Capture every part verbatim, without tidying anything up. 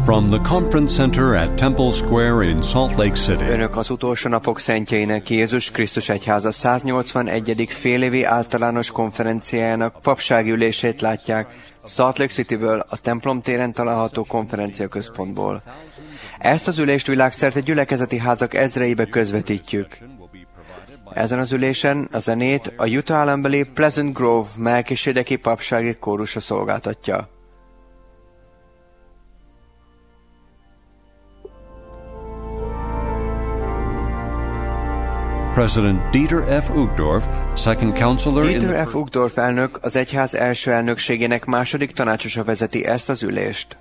From the Conference Center at Temple Square in Salt Lake City. Önök az utolsó napok szentjeinek Jézus Krisztus Egyháza száznyolcvanegyedik félévi általános konferenciájának papsági ülését látják Salt Lake Cityből, a templom téren található konferenciaközpontból. Ezt az ülést világszerte gyülekezeti házak ezreibe közvetítjük. Ezen az ülésen a zenét a Utah állambeli Pleasant Grove melkisedeki papsági kórusa szolgáltatja. President Dieter F. Uchtdorf, second counselor in Dieter the F. Uchtdorf elnök az egyház első elnökségének második tanácsosa vezeti ezt az ülést.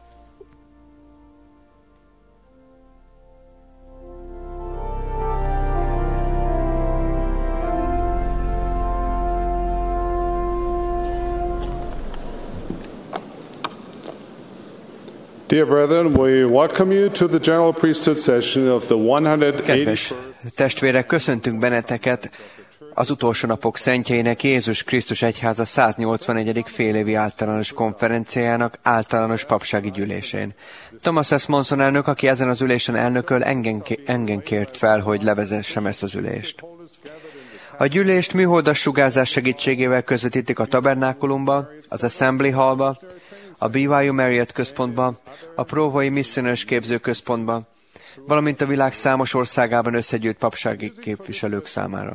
Dear brethren, we welcome you to the general priesthood session of the one hundred eighty-first. Kedves testvérek, köszöntünk benneteket az utolsó napok szentjeinek Jézus Krisztus Egyháza száznyolcvanegyedik félévi általános konferenciájának általános papsági gyűlésén. Thomas S. Monson elnök, aki ezen az ülésen elnököl, engem, engem kért fel, hogy levezessem ezt az ülést. A gyűlést műholdas sugárzás segítségével közvetítik a Tabernákulumba, az Assembly Hallba, a B Y U Marriott központba, a Provoi Misszionös képzőközpontba, valamint a világ számos országában összegyűjt papsági képviselők számára.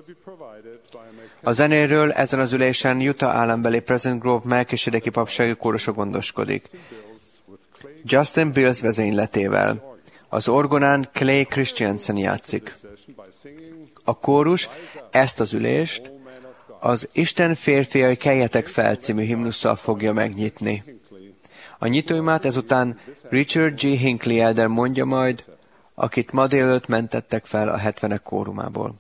A zenéről ezen az ülésen Utah állambeli Pleasant Grove melkisedeki papsági kórusa gondoskodik. Justin Bills vezényletével. Az orgonán Clay Christiansen játszik. A kórus ezt az ülést az Isten férfiai, keljetek fel című himnusszal fogja megnyitni. A nyitóimát ezután Richard G. Hinckley elder mondja majd, akit ma délelőtt mentettek fel a hetvenek kórumából.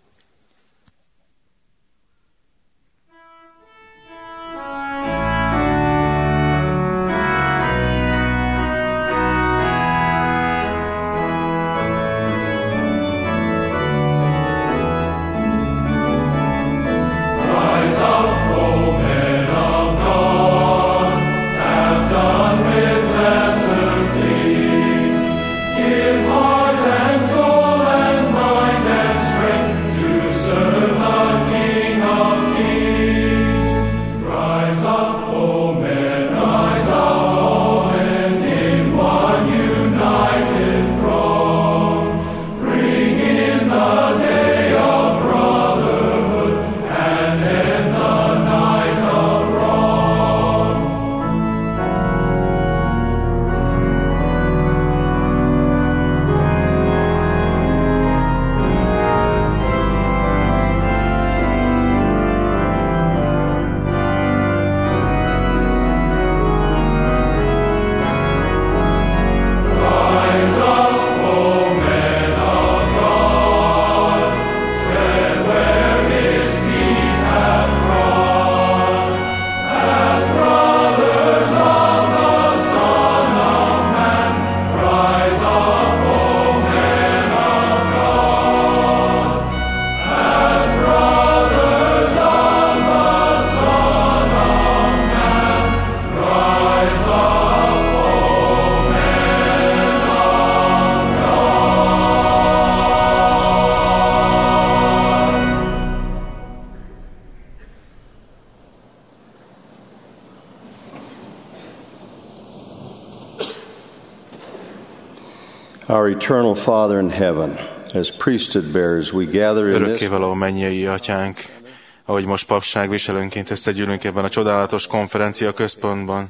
Our eternal Father in heaven, as priesthood bearers, we gather in this. Örökkévaló mennyei atyánk, ahogy most papságviselőnként összegyűlünk ebben a csodálatos konferencia központban,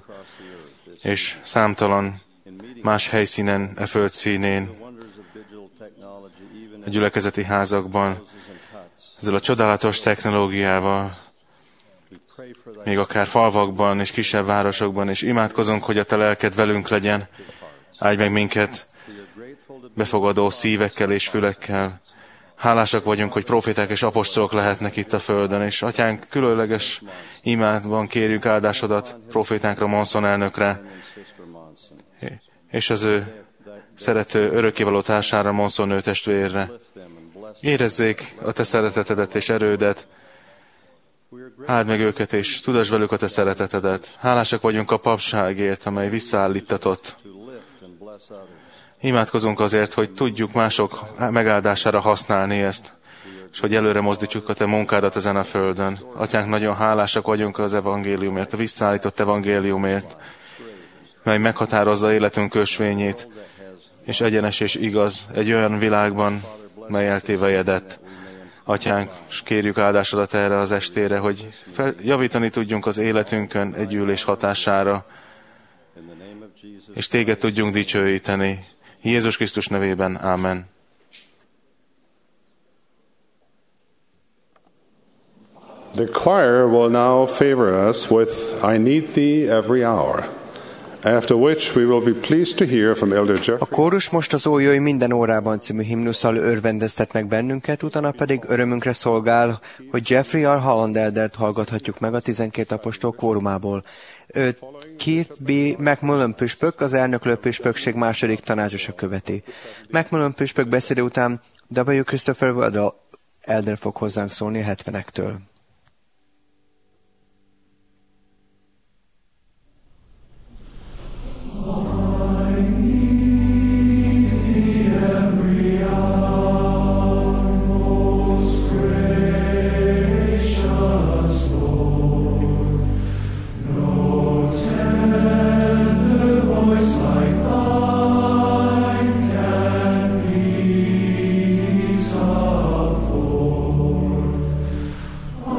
és számtalan más helyszínen, e föld színén, a gyülekezeti házakban, ezzel a csodálatos technológiával, még akár falvakban és kisebb városokban, és imádkozunk, hogy a te lelked velünk legyen. Áldj meg minket befogadó szívekkel és fülekkel. Hálásak vagyunk, hogy proféták és apostolok lehetnek itt a földön, és atyánk, különleges imádban kérjük áldásodat profétánkra, Monson elnökre, és az ő szerető örökkévaló társára, Monson nő testvérre. Érezzék a te szeretetedet és erődet, áld meg őket, és tudasd velük a te szeretetedet. Hálásak vagyunk a papságért, amely visszaállítatott Imádkozunk azért, hogy tudjuk mások megáldására használni ezt, és hogy előre mozdítsuk a Te munkádat ezen a földön. Atyánk, nagyon hálásak vagyunk az evangéliumért, a visszaállított evangéliumért, mely meghatározza életünk ösvényét, és egyenes és igaz egy olyan világban, mely eltévejedett. Atyánk, és kérjük áldásodat erre az estére, hogy fel, javítani tudjunk az életünkön egy gyűlés hatására, és Téged tudjunk dicsőíteni. Jézus Krisztus nevében, ámen. The choir will now favor us with I Need Thee Every Hour, after which we will be pleased to hear from Elder A Jeffrey. kórus most az Ó jöjj minden órában című himnusszal örvendeztet meg bennünket, utána pedig örömünkre szolgál, hogy Jeffrey R. Holland Eldert hallgathatjuk meg a tizenkét apostol kórumából. Ő Keith B. McMullen püspök, az elnöklő püspökség második tanácsosa követi. McMullen püspök beszéde után W. Christopher Waddell Elder fog hozzánk szólni a hetvenektől. Oh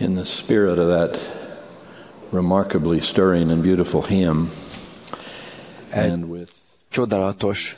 in the spirit of that remarkably stirring and beautiful hymn, and with csodálatos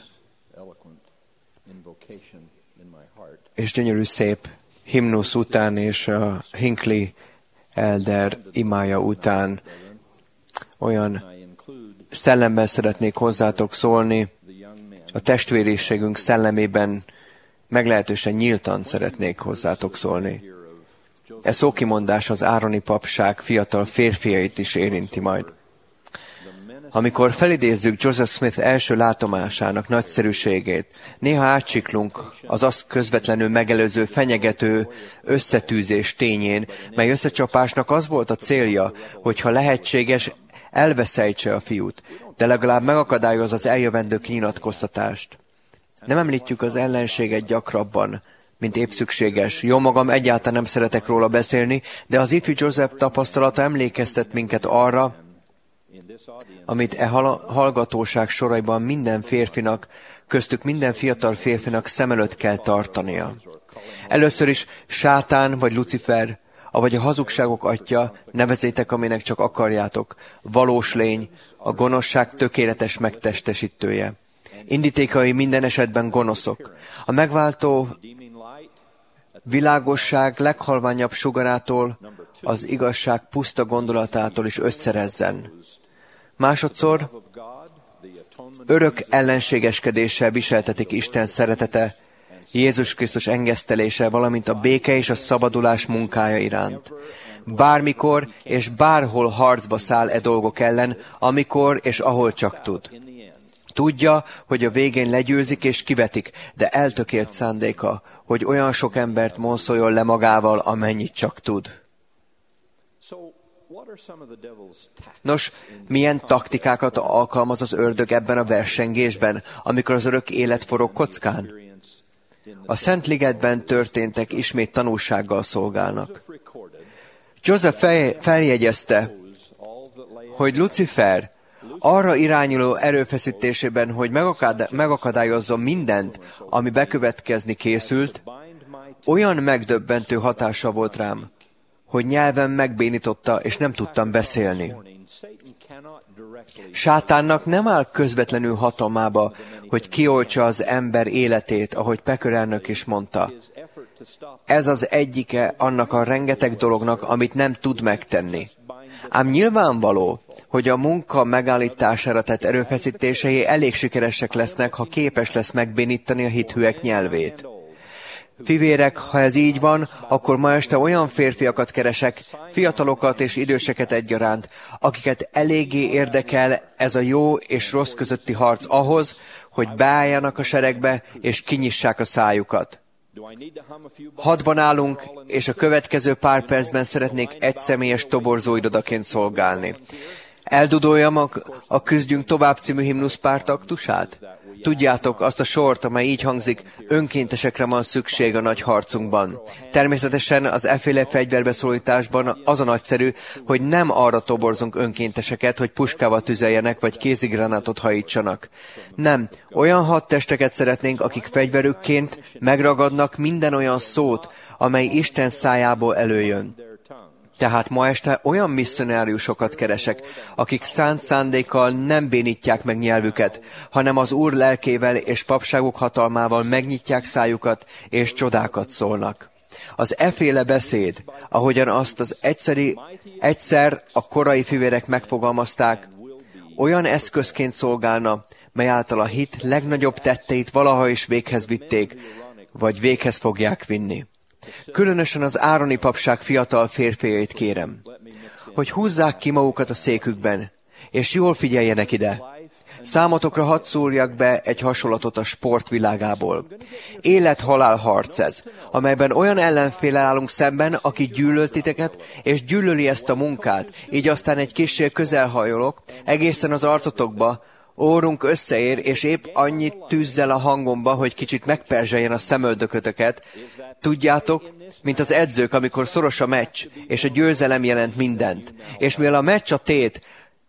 és gyönyörű szép himnusz után és a Hinckley Elder imája után olyan szellemben szeretnék hozzátok szólni, a testvériségünk szellemében meglehetősen nyíltan szeretnék hozzátok szólni. E szókimondás az ároni papság fiatal férfiait is érinti majd. Amikor felidézzük Joseph Smith első látomásának nagyszerűségét, néha átsiklunk az azt közvetlenül megelőző fenyegető összetűzés tényén, mely összecsapásnak az volt a célja, hogyha lehetséges, elveszejtse a fiút, de legalább megakadályoz az eljövendő kinyilatkoztatást. Nem említjük az ellenséget gyakrabban, mint épp szükséges. Jó magam, egyáltalán nem szeretek róla beszélni, de az ifjú Joseph tapasztalata emlékeztet minket arra, amit e hallgatóság soraiban minden férfinak, köztük minden fiatal férfinak szem előtt kell tartania. Először is Sátán vagy Lucifer, avagy a hazugságok atya, nevezétek, aminek csak akarjátok, valós lény, a gonoszság tökéletes megtestesítője. Indítékai minden esetben gonoszok. A megváltó világosság leghalványabb sugarától, az igazság puszta gondolatától is összerezzen. Másodszor, örök ellenségeskedéssel viseltetik Isten szeretete, Jézus Krisztus engesztelése, valamint a béke és a szabadulás munkája iránt. Bármikor és bárhol harcba száll e dolgok ellen, amikor és ahol csak tud. Tudja, hogy a végén legyőzik és kivetik, de eltökélt szándéka, hogy olyan sok embert monszoljon le magával, amennyit csak tud. Nos, milyen taktikákat alkalmaz az ördög ebben a versengésben, amikor az örök élet forog kockán? A Szent Ligetben történtek ismét tanúsággal szolgálnak. Joseph fel, feljegyezte, hogy Lucifer arra irányuló erőfeszítésében, hogy megakadályozzon mindent, ami bekövetkezni készült, olyan megdöbbentő hatása volt rám, hogy nyelvem megbénította, és nem tudtam beszélni. Sátánnak nem áll közvetlenül hatalmába, hogy kioltsa az ember életét, ahogy Pecker elnök is mondta. Ez az egyike annak a rengeteg dolognak, amit nem tud megtenni. Ám nyilvánvaló, hogy a munka megállítására tett erőfeszítései elég sikeresek lesznek, ha képes lesz megbénítani a hithűek nyelvét. Fivérek, ha ez így van, akkor ma este olyan férfiakat keresek, fiatalokat és időseket egyaránt, akiket eléggé érdekel ez a jó és rossz közötti harc ahhoz, hogy beálljanak a seregbe és kinyissák a szájukat. Hadban állunk, és a következő pár percben szeretnék egyszemélyes toborzóirodaként szolgálni. Eldudoljam a, a Küzdjünk tovább című himnusz pár taktusát? Tudjátok azt a sort, amely így hangzik, önkéntesekre van szükség a nagy harcunkban. Természetesen az efféle fegyverbeszólításban az a nagyszerű, hogy nem arra toborzunk önkénteseket, hogy puskával tüzeljenek, vagy kézigránátot hajítsanak. Nem, olyan hadtesteket szeretnénk, akik fegyverükként megragadnak minden olyan szót, amely Isten szájából előjön. Tehát ma este olyan misszionáriusokat keresek, akik szánt szándékkal nem bénítják meg nyelvüket, hanem az Úr lelkével és papságok hatalmával megnyitják szájukat, és csodákat szólnak. Az efféle beszéd, ahogyan azt az egyszeri, egyszer a korai fivérek megfogalmazták, olyan eszközként szolgálna, mely által a hit legnagyobb tetteit valaha is véghez vitték, vagy véghez fogják vinni. Különösen az ároni papság fiatal férfiait kérem, hogy húzzák ki magukat a székükben, és jól figyeljenek ide. Számotokra hadd szúrjak be egy hasonlatot a sportvilágából. Élet-halál harc ez, amelyben olyan ellenféllel állunk szemben, aki gyűlöl titeket, és gyűlöli ezt a munkát, így aztán egy kissé közelhajolok, egészen az arcotokba, órunk összeér, és épp annyit tűzzel a hangomba, hogy kicsit megperzseljen a szemöldökötöket. Tudjátok, mint az edzők, amikor szoros a meccs, és a győzelem jelent mindent. És mivel a meccs a tét,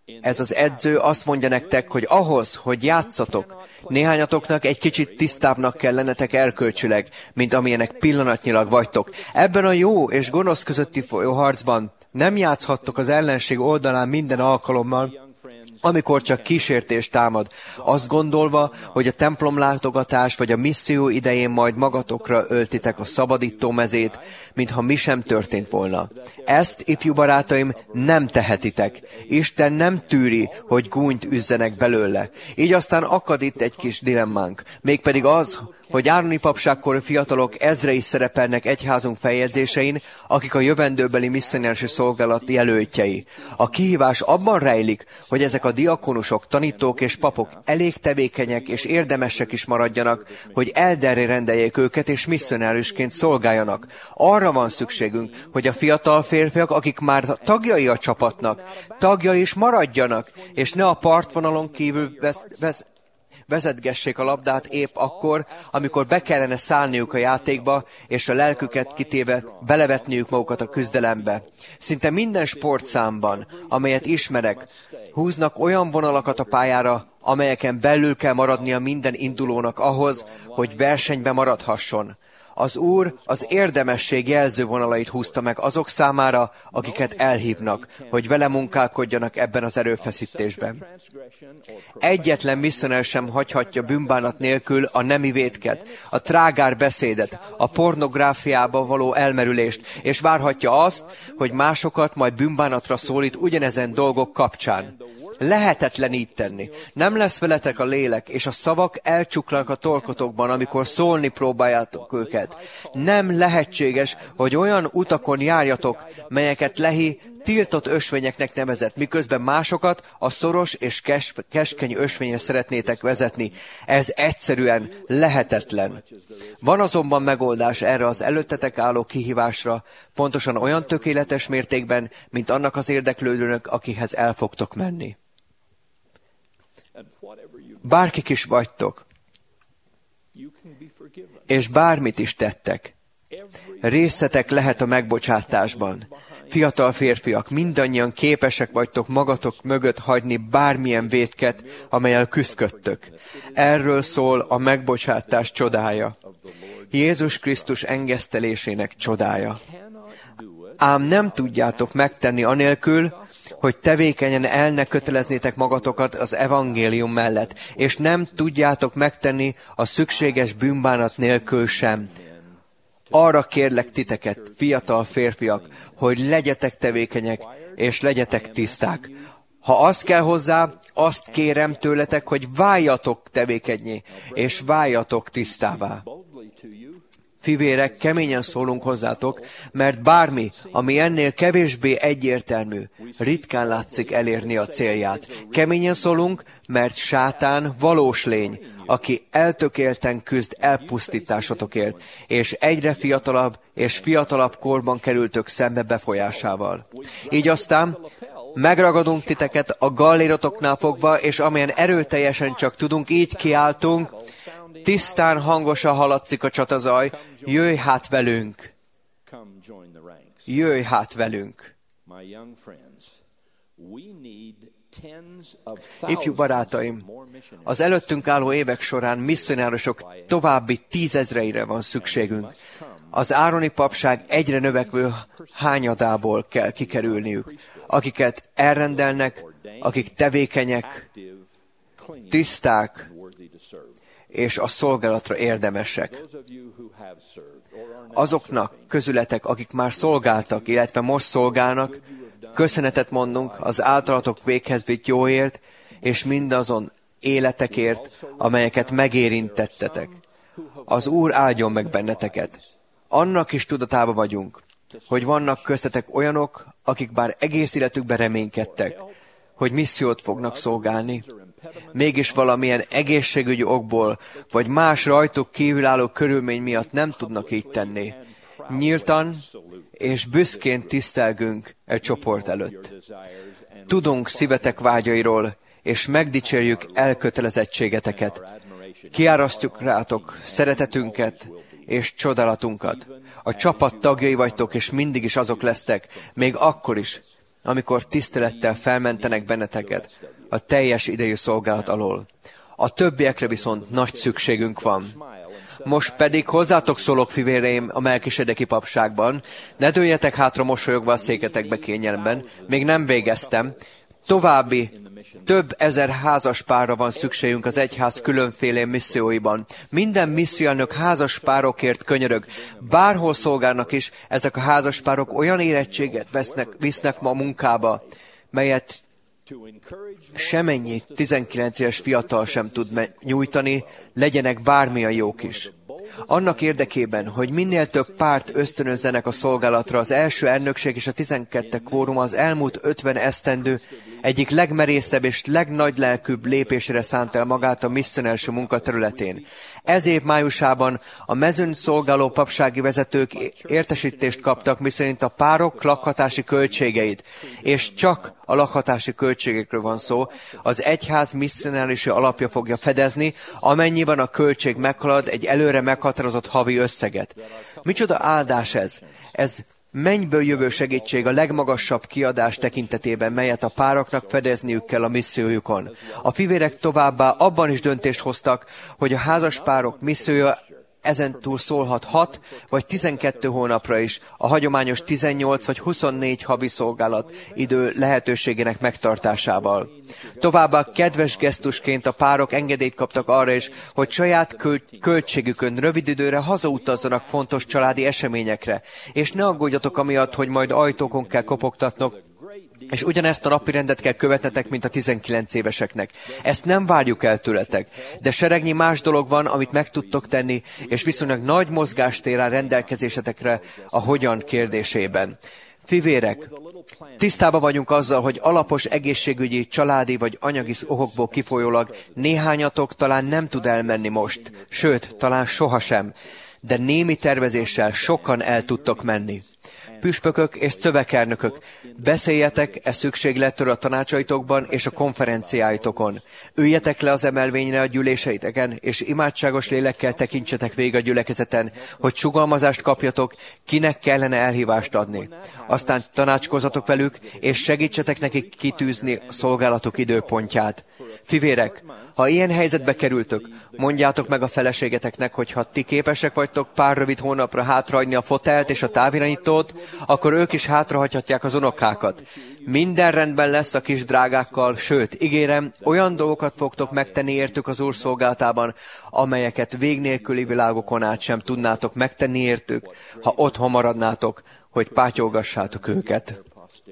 Ez az edző azt mondja nektek, hogy ahhoz, hogy játszatok, néhányatoknak egy kicsit tisztábbnak kell lennetek erkölcsileg, mint amilyenek pillanatnyilag vagytok. Ebben a jó és gonosz közötti folyó harcban nem játszhattok az ellenség oldalán minden alkalommal, amikor csak kísértés támad, azt gondolva, hogy a templomlátogatás vagy a misszió idején majd magatokra öltitek a szabadító mezét, mintha mi sem történt volna. Ezt, ifjú barátaim, nem tehetitek. Isten nem tűri, hogy gúnyt üzzenek belőle. Így aztán akad itt egy kis dilemmánk, mégpedig az, hogy Ároni papságkori fiatalok ezrei szerepelnek egyházunk feljegyzésein, akik a jövendőbeli misszionárius szolgálat jelöltjei. A kihívás abban rejlik, hogy ezek a diakonusok, tanítók és papok elég tevékenyek és érdemesek is maradjanak, hogy elderre rendeljék őket és misszionáriusként szolgáljanak. Arra van szükségünk, hogy a fiatal férfiak, akik már tagjai a csapatnak, tagjai is maradjanak, és ne a partvonalon kívül vesz, vesz, vezetgessék a labdát épp akkor, amikor be kellene szállniuk a játékba, és a lelküket kitéve belevetniük magukat a küzdelembe. Szinte minden sportszámban, amelyet ismerek, húznak olyan vonalakat a pályára, amelyeken belül kell maradnia minden indulónak ahhoz, hogy versenybe maradhasson. Az Úr az érdemesség jelzővonalait húzta meg azok számára, akiket elhívnak, hogy vele munkálkodjanak ebben az erőfeszítésben. Egyetlen misszionár sem hagyhatja bűnbánat nélkül a nemi vétket, a trágár beszédet, a pornográfiába való elmerülést, és várhatja azt, hogy másokat majd bűnbánatra szólít ugyanezen dolgok kapcsán. Lehetetlen így tenni. Nem lesz veletek a lélek, és a szavak elcsuklanak a torkotokban, amikor szólni próbáljátok őket. Nem lehetséges, hogy olyan utakon járjatok, melyeket Lehi tiltott ösvényeknek nevezett, miközben másokat a szoros és kes- keskeny ösvényre szeretnétek vezetni. Ez egyszerűen lehetetlen. Van azonban megoldás erre az előttetek álló kihívásra, pontosan olyan tökéletes mértékben, mint annak az érdeklődőnek, akihez el fogtok menni. Bárkik is vagytok, és bármit is tettek, részetek lehet a megbocsátásban. Fiatal férfiak, mindannyian képesek vagytok magatok mögött hagyni bármilyen vétket, amellyel küszködtök. Erről szól a megbocsátás csodája. Jézus Krisztus engesztelésének csodája. Ám nem tudjátok megtenni anélkül, hogy tevékenyen el ne köteleznétek magatokat az evangélium mellett, és nem tudjátok megtenni a szükséges bűnbánat nélkül sem. Arra kérlek titeket, fiatal férfiak, hogy legyetek tevékenyek, és legyetek tiszták. Ha az kell hozzá, azt kérem tőletek, hogy váljatok tevékenyé, és váljatok tisztává. Fivérek, keményen szólunk hozzátok, mert bármi, ami ennél kevésbé egyértelmű, ritkán látszik elérni a célját. Keményen szólunk, mert sátán valós lény, aki eltökélten küzd elpusztításotokért, és egyre fiatalabb és fiatalabb korban kerültök szembe befolyásával. Így aztán megragadunk titeket a gallérotoknál fogva, és amilyen erőteljesen csak tudunk, így kiáltunk, tisztán hangosan hallatszik a csatazaj, jöjj hát velünk! Jöjj hát velünk! Ifjú barátaim, az előttünk álló évek során misszionárosok további tízezreire van szükségünk. Az ároni papság egyre növekvő hányadából kell kikerülniük, akiket elrendelnek, akik tevékenyek, tiszták, és a szolgálatra érdemesek. Azoknak közületek, akik már szolgáltak, illetve most szolgálnak, köszönetet mondunk az általatok véghez vitt jóért, és mindazon életekért, amelyeket megérintettetek. Az Úr áldjon meg benneteket. Annak is tudatában vagyunk, hogy vannak köztetek olyanok, akik bár egész életükben reménykedtek, hogy missziót fognak szolgálni, mégis valamilyen egészségügyi okból, vagy más rajtuk kívülálló körülmény miatt nem tudnak így tenni. Nyíltan és büszkén tisztelgünk e csoport előtt. Tudunk szívetek vágyairól, és megdicsérjük elkötelezettségeteket. Kiárasztjuk rátok szeretetünket és csodálatunkat. A csapat tagjai vagytok, és mindig is azok lesztek, még akkor is, amikor tisztelettel felmentenek benneteket a teljes idejű szolgálat alól. A többiekre viszont nagy szükségünk van. Most pedig hozzátok szólok, fivéreim, a Melkisedeki papságban, ne dőljetek hátra mosolyogva a széketekbe kényelemben, még nem végeztem. További több ezer házas párra van szükségünk az egyház különféle misszióiban. Minden misszióelnök házas párokért könyörög. Bárhol szolgálnak is, ezek a házas párok olyan érettséget vesznek, visznek ma a munkába, melyet semennyi tizenkilenc éves fiatal sem tud nyújtani, legyenek bármilyen jók is. Annak érdekében, hogy minél több párt ösztönözzenek a szolgálatra, az első elnökség és a tizenkettő kvórum az elmúlt ötven esztendő egyik legmerészebb és legnagylelkűbb lépésére szánt el magát a misszionárius munka területén. Ez év májusában a mezőn szolgáló papsági vezetők értesítést kaptak, miszerint a párok lakhatási költségeit, és csak a lakhatási költségekről van szó, az egyház misszionáriusi alapja fogja fedezni, amennyiben a költség meghalad egy előre meghatározott havi összeget. Micsoda áldás ez? Ez mennyből jövő segítség a legmagasabb kiadás tekintetében, melyet a pároknak fedezniük kell a missziójukon. A fivérek továbbá abban is döntést hoztak, hogy a házas párok missziója ezentúl szólhat hat vagy tizenkét hónapra is a hagyományos tizennyolc vagy huszonnégy havi szolgálat idő lehetőségének megtartásával. Továbbá kedves gesztusként a párok engedélyt kaptak arra is, hogy saját köl- költségükön rövid időre hazautazzanak fontos családi eseményekre, és ne aggódjatok amiatt, hogy majd ajtókon kell kopogtatnok, és ugyanezt a napirendet kell követnetek, mint a tizenkilenc éveseknek. Ezt nem várjuk el tőletek, de seregnyi más dolog van, amit meg tudtok tenni, és viszonylag nagy mozgástér áll rendelkezésetekre a hogyan kérdésében. Fivérek, tisztában vagyunk azzal, hogy alapos egészségügyi, családi vagy anyagi okokból kifolyólag néhányatok talán nem tud elmenni most, sőt, talán sohasem, de némi tervezéssel sokan el tudtok menni. Püspökök és szövekernökök, beszéljetek e szükségletről a tanácsaitokban és a konferenciáitokon. Üljetek le az emelvényre a gyűléseiteken, és imádságos lélekkel tekintsetek végig a gyülekezeten, hogy sugalmazást kapjatok, kinek kellene elhívást adni. Aztán tanácskozatok velük, és segítsetek nekik kitűzni a szolgálatok időpontját. Fivérek, ha ilyen helyzetbe kerültök, mondjátok meg a feleségeteknek, hogy ha ti képesek vagytok pár rövid hónapra hátrahagyni a fotelt és a távirányítót, akkor ők is hátrahagyhatják az unokákat. Minden rendben lesz a kis drágákkal, sőt, ígérem, olyan dolgokat fogtok megtenni értük az Úr szolgálatában, amelyeket vég nélküli világokon át sem tudnátok megtenni értük, ha otthon maradnátok, hogy pátyolgassátok őket.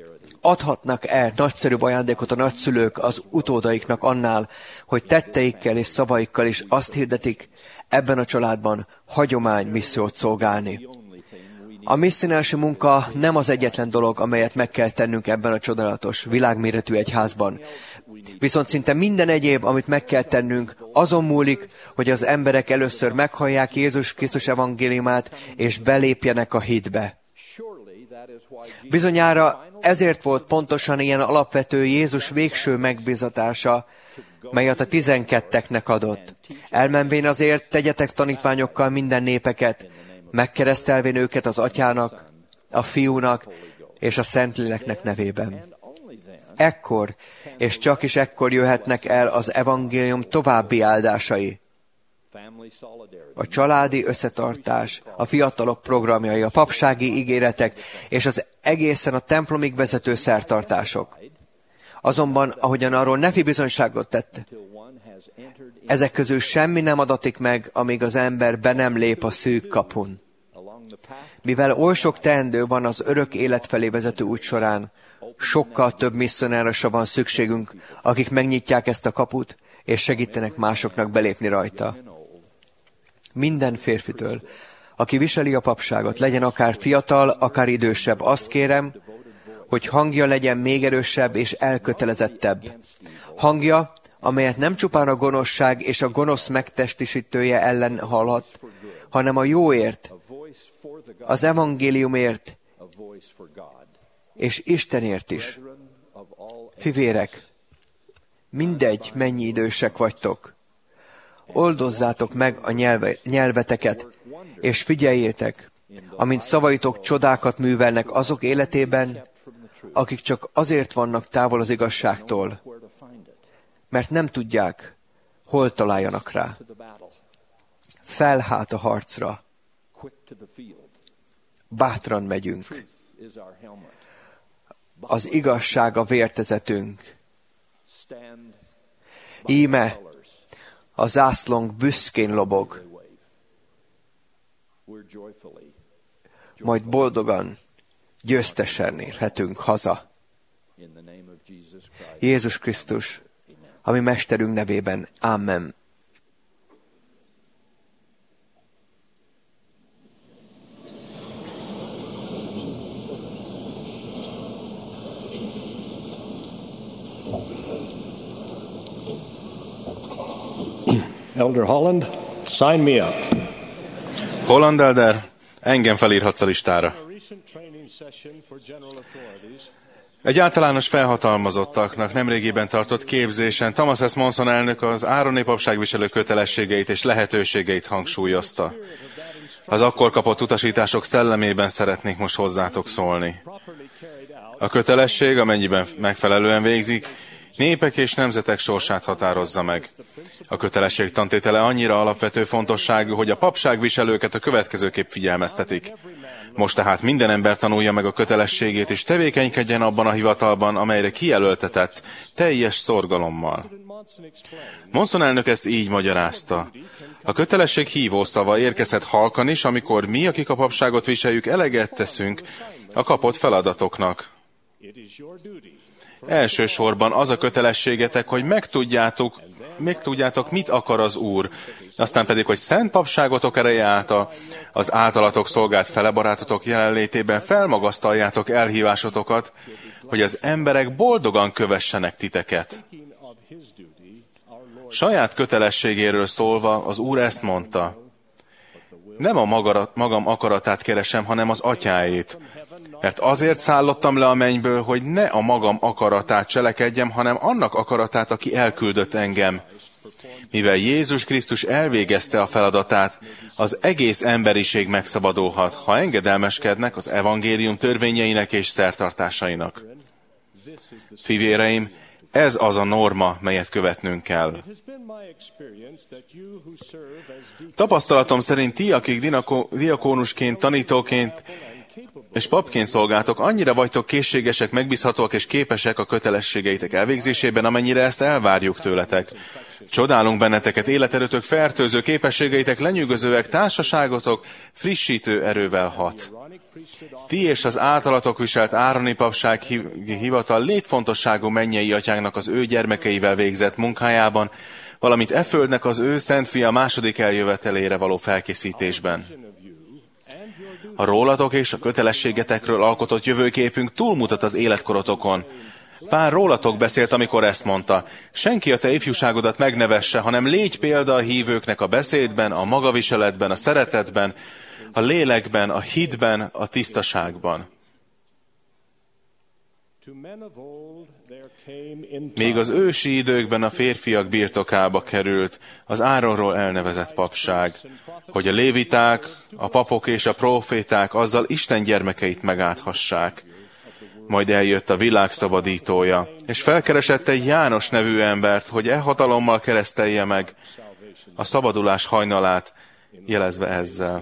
Adhatnak-e nagyszerűbb ajándékot a nagyszülők az utódaiknak annál, hogy tetteikkel és szavaikkal is azt hirdetik, ebben a családban hagyomány missziót szolgálni. A misszionárius munka nem az egyetlen dolog, amelyet meg kell tennünk ebben a csodálatos, világméretű egyházban. Viszont szinte minden egyéb, amit meg kell tennünk, azon múlik, hogy az emberek először meghallják Jézus Krisztus evangéliumát, és belépjenek a hitbe. Bizonyára ezért volt pontosan ilyen alapvető Jézus végső megbízatása, melyet a tizenketteknek adott. Elmenvén azért tegyetek tanítványokkal minden népeket, megkeresztelvén őket az Atyának, a Fiúnak és a Szentléleknek nevében. Ekkor, és csak is ekkor jöhetnek el az evangélium további áldásai. A családi összetartás, a fiatalok programjai, a papsági ígéretek és az egészen a templomig vezető szertartások. Azonban, ahogyan arról Nefi bizonyságot tett, ezek közül semmi nem adatik meg, amíg az ember be nem lép a szűk kapun. Mivel oly sok teendő van az örök élet felé vezető út során, sokkal több misszionárosra van szükségünk, akik megnyitják ezt a kaput, és segítenek másoknak belépni rajta. Minden férfitől, aki viseli a papságot, legyen akár fiatal, akár idősebb, azt kérem, hogy hangja legyen még erősebb és elkötelezettebb. Hangja, amelyet nem csupán a gonoszság és a gonosz megtestisítője ellen hallhat, hanem a jóért, az evangéliumért és Istenért is. Fivérek, mindegy, mennyi idősek vagytok, oldozzátok meg a nyelve, nyelveteket, és figyeljétek, amint szavaitok csodákat művelnek azok életében, akik csak azért vannak távol az igazságtól, mert nem tudják, hol találjanak rá. Fel hát a harcra. Bátran megyünk. Az igazság a vértezetünk. Íme a zászlónk büszkén lobog. Majd boldogan, győztesen érhetünk haza. Jézus Krisztus, a mi mesterünk nevében. Amen. Elder Holland, sign me up. Holland Elder, engem felírhatsz a listára. Egy általános felhatalmazottaknak nemrégiben tartott képzésen Thomas S. Monson elnök az ároni papságviselő kötelességeit és lehetőségeit hangsúlyozta. Az akkor kapott utasítások szellemében szeretnék most hozzátok szólni. A kötelesség, amennyiben megfelelően végzik, népek és nemzetek sorsát határozza meg. A kötelesség tantétele annyira alapvető fontosságú, hogy a papságviselőket a következőképp figyelmeztetik. Most tehát minden ember tanulja meg a kötelességét, és tevékenykedjen abban a hivatalban, amelyre kijelöltetett, teljes szorgalommal. Monson elnök ezt így magyarázta. A kötelesség hívószava érkezhet halkan is, amikor mi, akik a papságot viseljük, eleget teszünk a kapott feladatoknak. Elsősorban az a kötelességetek, hogy megtudjátok, megtudjátok, mit akar az Úr, aztán pedig, hogy szent papságotok ereje által az általatok szolgált felebarátotok jelenlétében felmagasztaljátok elhívásotokat, hogy az emberek boldogan kövessenek titeket. Saját kötelességéről szólva az Úr ezt mondta: nem a magam akaratát keresem, hanem az atyáét. Mert azért szállottam le a mennyből, hogy ne a magam akaratát cselekedjem, hanem annak akaratát, aki elküldött engem. Mivel Jézus Krisztus elvégezte a feladatát, az egész emberiség megszabadulhat, ha engedelmeskednek az evangélium törvényeinek és szertartásainak. Fivéreim, ez az a norma, melyet követnünk kell. Tapasztalatom szerint ti, akik diakónusként, tanítóként és papként szolgáltok, annyira vagytok készségesek, megbízhatóak és képesek a kötelességeitek elvégzésében, amennyire ezt elvárjuk tőletek. Csodálunk benneteket, életerőtök fertőző, képességeitek lenyűgözőek, társaságotok frissítő erővel hat. Ti és az általatok viselt ároni papság hivatal létfontosságú mennyei atyánknak az ő gyermekeivel végzett munkájában, valamint e földnek az ő szent fia második eljövetelére való felkészítésben. A rólatok és a kötelességetekről alkotott jövőképünk túlmutat az életkorotokon. Pár rólatok beszélt, amikor ezt mondta: senki a te ifjúságodat megnevesse, hanem légy példa a hívőknek a beszédben, a magaviseletben, a szeretetben, a lélekben, a hitben, a tisztaságban. Még az ősi időkben a férfiak birtokába került az Áronról elnevezett papság, hogy a léviták, a papok és a próféták azzal Isten gyermekeit megáthassák. Majd eljött a világ szabadítója, és felkeresett egy János nevű embert, hogy e hatalommal keresztelje meg a szabadulás hajnalát, jelezve ezzel.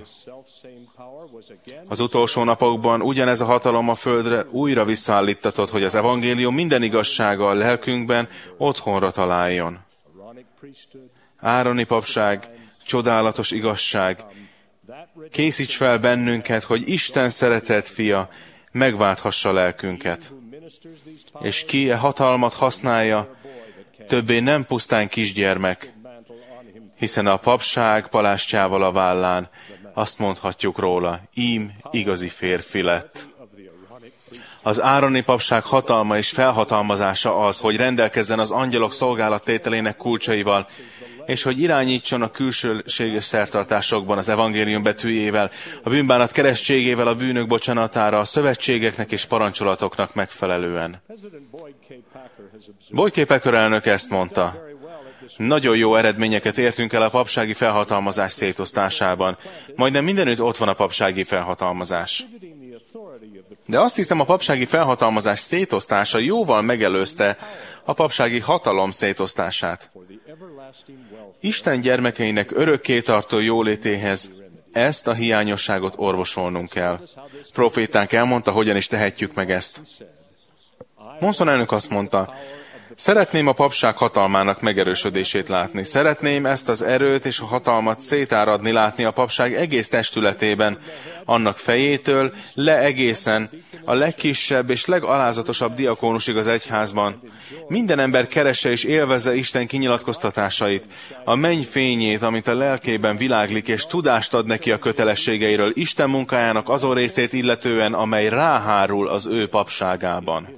Az utolsó napokban ugyanez a hatalom a földre újra visszaállítatott, hogy az evangélium minden igazsága a lelkünkben otthonra találjon. Ároni papság, csodálatos igazság, készíts fel bennünket, hogy Isten szeretett fia megválthassa lelkünket. És ki e hatalmat használja, többé nem pusztán kisgyermek, hiszen a papság palástjával a vállán azt mondhatjuk róla: ím igazi férfi lett. Az ároni papság hatalma és felhatalmazása az, hogy rendelkezzen az angyalok szolgálattételének kulcsaival, és hogy irányítson a külsőséges szertartásokban az evangélium betűjével, a bűnbánat keresztségével a bűnök bocsánatára, a szövetségeknek és parancsolatoknak megfelelően. Boyd K. Packer elnök ezt mondta: nagyon jó eredményeket értünk el a papsági felhatalmazás szétosztásában. Majdnem mindenütt ott van a papsági felhatalmazás. De azt hiszem, a papsági felhatalmazás szétosztása jóval megelőzte a papsági hatalom szétosztását. Isten gyermekeinek örökkétartó jólétéhez ezt a hiányosságot orvosolnunk kell. Profétánk elmondta, hogyan is tehetjük meg ezt. Monson elnök azt mondta, szeretném a papság hatalmának megerősödését látni. Szeretném ezt az erőt és a hatalmat szétáradni látni a papság egész testületében, annak fejétől le egészen a legkisebb és legalázatosabb diakónusig az egyházban. Minden ember keresse és élvezze Isten kinyilatkoztatásait, a menny fényét, amit a lelkében világlik, és tudást ad neki a kötelességeiről, Isten munkájának azon részét illetően, amely ráhárul az ő papságában.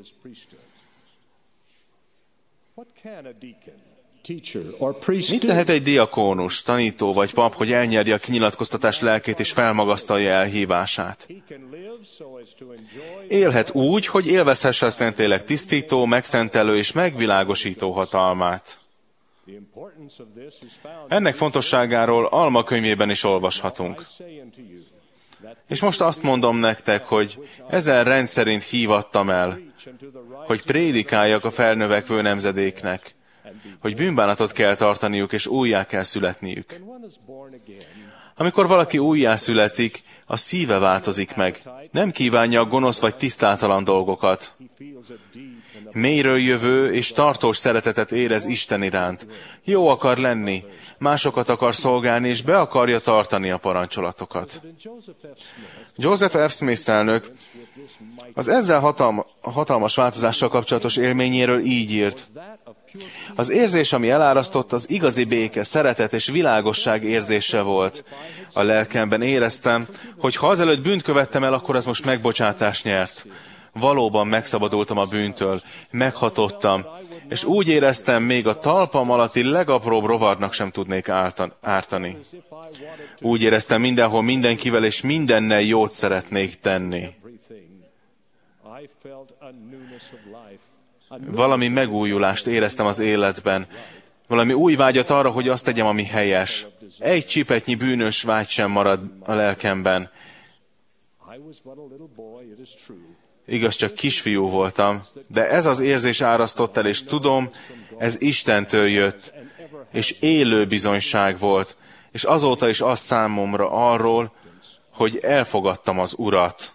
Mit tehet egy diakónus, tanító vagy pap, hogy elnyerje a kinyilatkoztatás lelkét és felmagasztalja elhívását? Élhet úgy, hogy élvezhesse a Szentlélek tisztító, megszentelő és megvilágosító hatalmát. Ennek fontosságáról Alma könyvében is olvashatunk. És most azt mondom nektek, hogy ezen rendszerint hívattam el, hogy prédikáljak a felnövekvő nemzedéknek, hogy bűnbánatot kell tartaniuk, és újjá kell születniük. Amikor valaki újjá születik, a szíve változik meg. Nem kívánja a gonosz vagy tisztátalan dolgokat. Mélyről jövő és tartós szeretetet érez Isten iránt. Jó akar lenni, másokat akar szolgálni, és be akarja tartani a parancsolatokat. Joseph F. Smith elnök az ezzel hatalma, hatalmas változással kapcsolatos élményéről így írt. Az érzés, ami elárasztott, az igazi béke, szeretet és világosság érzése volt. A lelkemben éreztem, hogy ha azelőtt bűnt követtem el, akkor az most megbocsátást nyert. Valóban megszabadultam a bűntől, meghatottam, és úgy éreztem, még a talpam alatti legapróbb rovarnak sem tudnék ártani. Úgy éreztem, mindenhol mindenkivel és mindennel jót szeretnék tenni. Valami megújulást éreztem az életben, valami új vágyat arra, hogy azt tegyem, ami helyes. Egy csipetnyi bűnös vágy sem marad a lelkemben. Igaz, csak kisfiú voltam, de ez az érzés árasztott el, és tudom, ez Istentől jött, és élő bizonyság volt, és azóta is az számomra arról, hogy elfogadtam az Urat.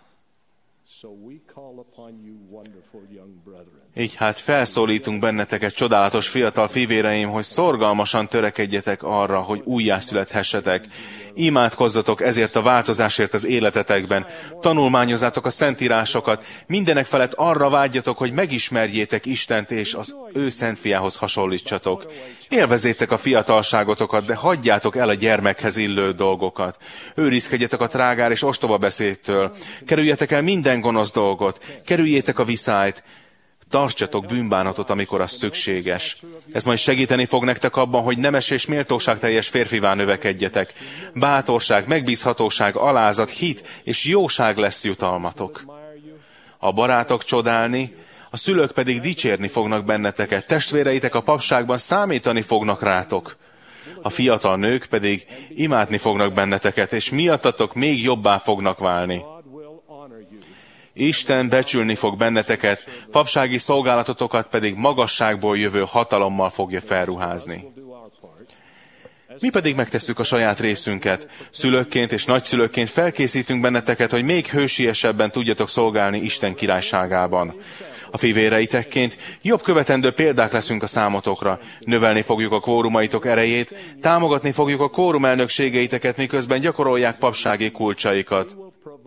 Így hát felszólítunk benneteket, csodálatos fiatal fivéreim, hogy szorgalmasan törekedjetek arra, hogy újjászülethessetek. Imádkozzatok ezért a változásért az életetekben. Tanulmányozzátok a szentírásokat. Mindenek felett arra vágyjatok, hogy megismerjétek Istent és az ő szent fiához hasonlítsatok. Élvezétek a fiatalságotokat, de hagyjátok el a gyermekhez illő dolgokat. Őrizkedjetek a trágár és ostoba beszédtől. Kerüljetek el minden gonosz dolgot. Kerüljétek a viszályt. Tartsatok bűnbánatot, amikor az szükséges. Ez majd segíteni fog nektek abban, hogy nemes és méltóságteljes férfivá növekedjetek. Bátorság, megbízhatóság, alázat, hit és jóság lesz jutalmatok. A barátok csodálni, a szülők pedig dicsérni fognak benneteket. Testvéreitek a papságban számítani fognak rátok. A fiatal nők pedig imádni fognak benneteket, és miattatok még jobbá fognak válni. Isten becsülni fog benneteket, papsági szolgálatotokat pedig magasságból jövő hatalommal fogja felruházni. Mi pedig megtesszük a saját részünket. Szülőkként és nagyszülőkként felkészítünk benneteket, hogy még hősiesebben tudjatok szolgálni Isten királyságában. A fivéreitekként jobb követendő példák leszünk a számotokra. Növelni fogjuk a kvórumaitok erejét, támogatni fogjuk a kórum elnökségeiteket, miközben gyakorolják papsági kulcsaikat.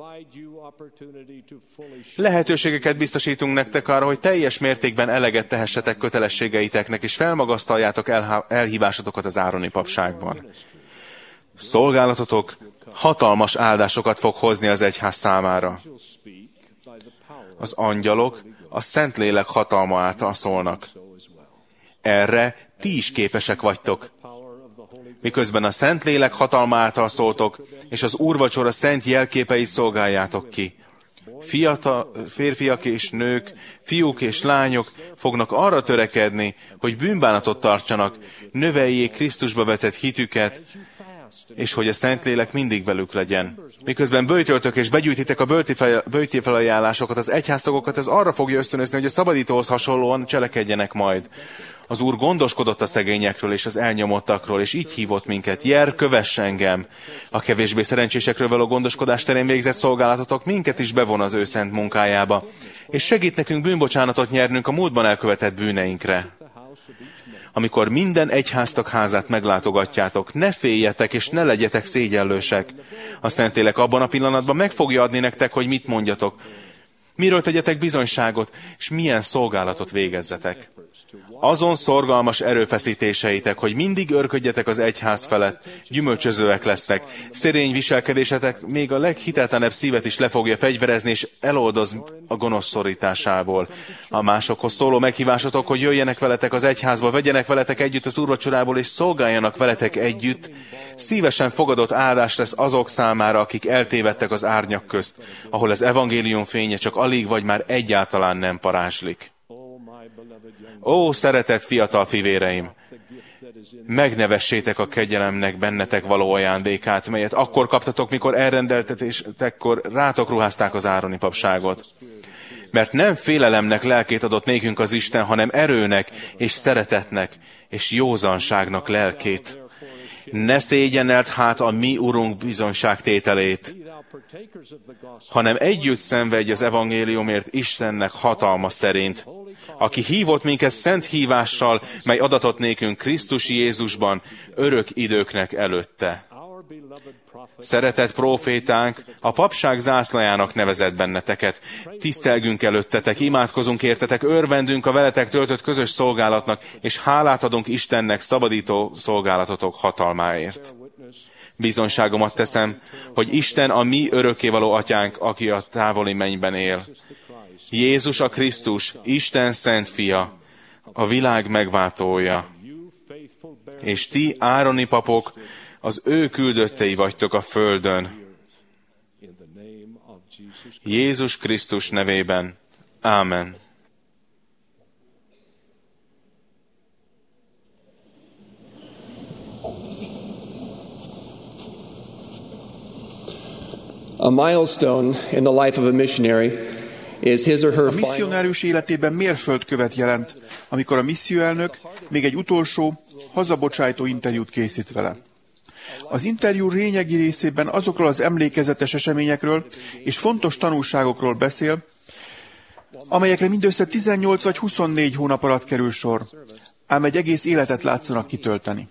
Lehetőségeket biztosítunk nektek arra, hogy teljes mértékben eleget tehessetek kötelességeiteknek, és felmagasztaljátok elhívásotokat az ároni papságban. Szolgálatotok hatalmas áldásokat fog hozni az egyház számára. Az angyalok a Szentlélek hatalma által szólnak. Erre ti is képesek vagytok. Miközben a Szentlélek hatalma által szóltok, és az úrvacsora szent jelképeit szolgáljátok ki. Fiatal, férfiak és nők, fiúk és lányok fognak arra törekedni, hogy bűnbánatot tartsanak, növeljék Krisztusba vetett hitüket, és hogy a Szentlélek mindig velük legyen. Miközben böjtöltök és begyűjtitek a böjtéfelajánlásokat, az egyháztagokat, ez arra fogja ösztönözni, hogy a szabadítóhoz hasonlóan cselekedjenek majd. Az Úr gondoskodott a szegényekről és az elnyomottakról, és így hívott minket: Jer, kövess engem! A kevésbé szerencsésekről való gondoskodás terén végzett szolgálatotok minket is bevon az ő szent munkájába, és segít nekünk bűnbocsánatot nyernünk a múltban elkövetett bűneinkre. Amikor minden egyháztag házát meglátogatjátok, ne féljetek és ne legyetek szégyellősek. A Szentlélek abban a pillanatban meg fogja adni nektek, hogy mit mondjatok, miről tegyetek bizonyságot, és milyen szolgálatot végezzetek. Azon szorgalmas erőfeszítéseitek, hogy mindig örködjetek az egyház felett, gyümölcsözőek lesznek. Szerény viselkedésetek még a leghiteltelenebb szívet is le fogja fegyverezni, és eloldoz a gonosz szorításából. A másokhoz szóló meghívásotok, hogy jöjjenek veletek az egyházba, vegyenek veletek együtt az úrvacsorából, és szolgáljanak veletek együtt, szívesen fogadott áldás lesz azok számára, akik eltévedtek az árnyak közt, ahol az evangélium fénye csak alig vagy már egyáltalán nem parázslik. Ó, szeretett fiatal fivéreim! Megnevessétek a kegyelemnek bennetek való ajándékát, melyet akkor kaptatok, mikor elrendeltetéskor rátok ruházták az Ároni papságot. Mert nem félelemnek lelkét adott nékünk az Isten, hanem erőnek és szeretetnek és józanságnak lelkét. Ne szégyenelt hát a mi Urunk bizonyságtételét, hanem együtt szenvedj az evangéliumért Istennek hatalma szerint, aki hívott minket szent hívással, mely adatott nékünk Krisztus Jézusban örök időknek előtte. Szeretett prófétánk a papság zászlajának nevezett benneteket. Tisztelgünk előttetek, imádkozunk értetek, örvendünk a veletek töltött közös szolgálatnak, és hálát adunk Istennek szabadító szolgálatotok hatalmáért. Bizonyságomat teszem, hogy Isten a mi örökkévaló atyánk, aki a távoli mennyben él. Jézus a Krisztus, Isten szent fia, a világ megváltója. És ti, ároni papok, az ő küldöttei vagytok a földön. Jézus Krisztus nevében. Ámen. A milestone in the life of a missionary is his or her a misszionárius életében mérföldkövet jelent, amikor a misszióelnök még egy utolsó, hazabocsájtó interjút készít vele. Az interjú lényegi részében azokról az emlékezetes eseményekről és fontos tanulságokról beszél, amelyekre mindössze tizennyolc vagy huszonnégy hónap alatt kerül sor, ám egy egész életet látszanak kitölteni.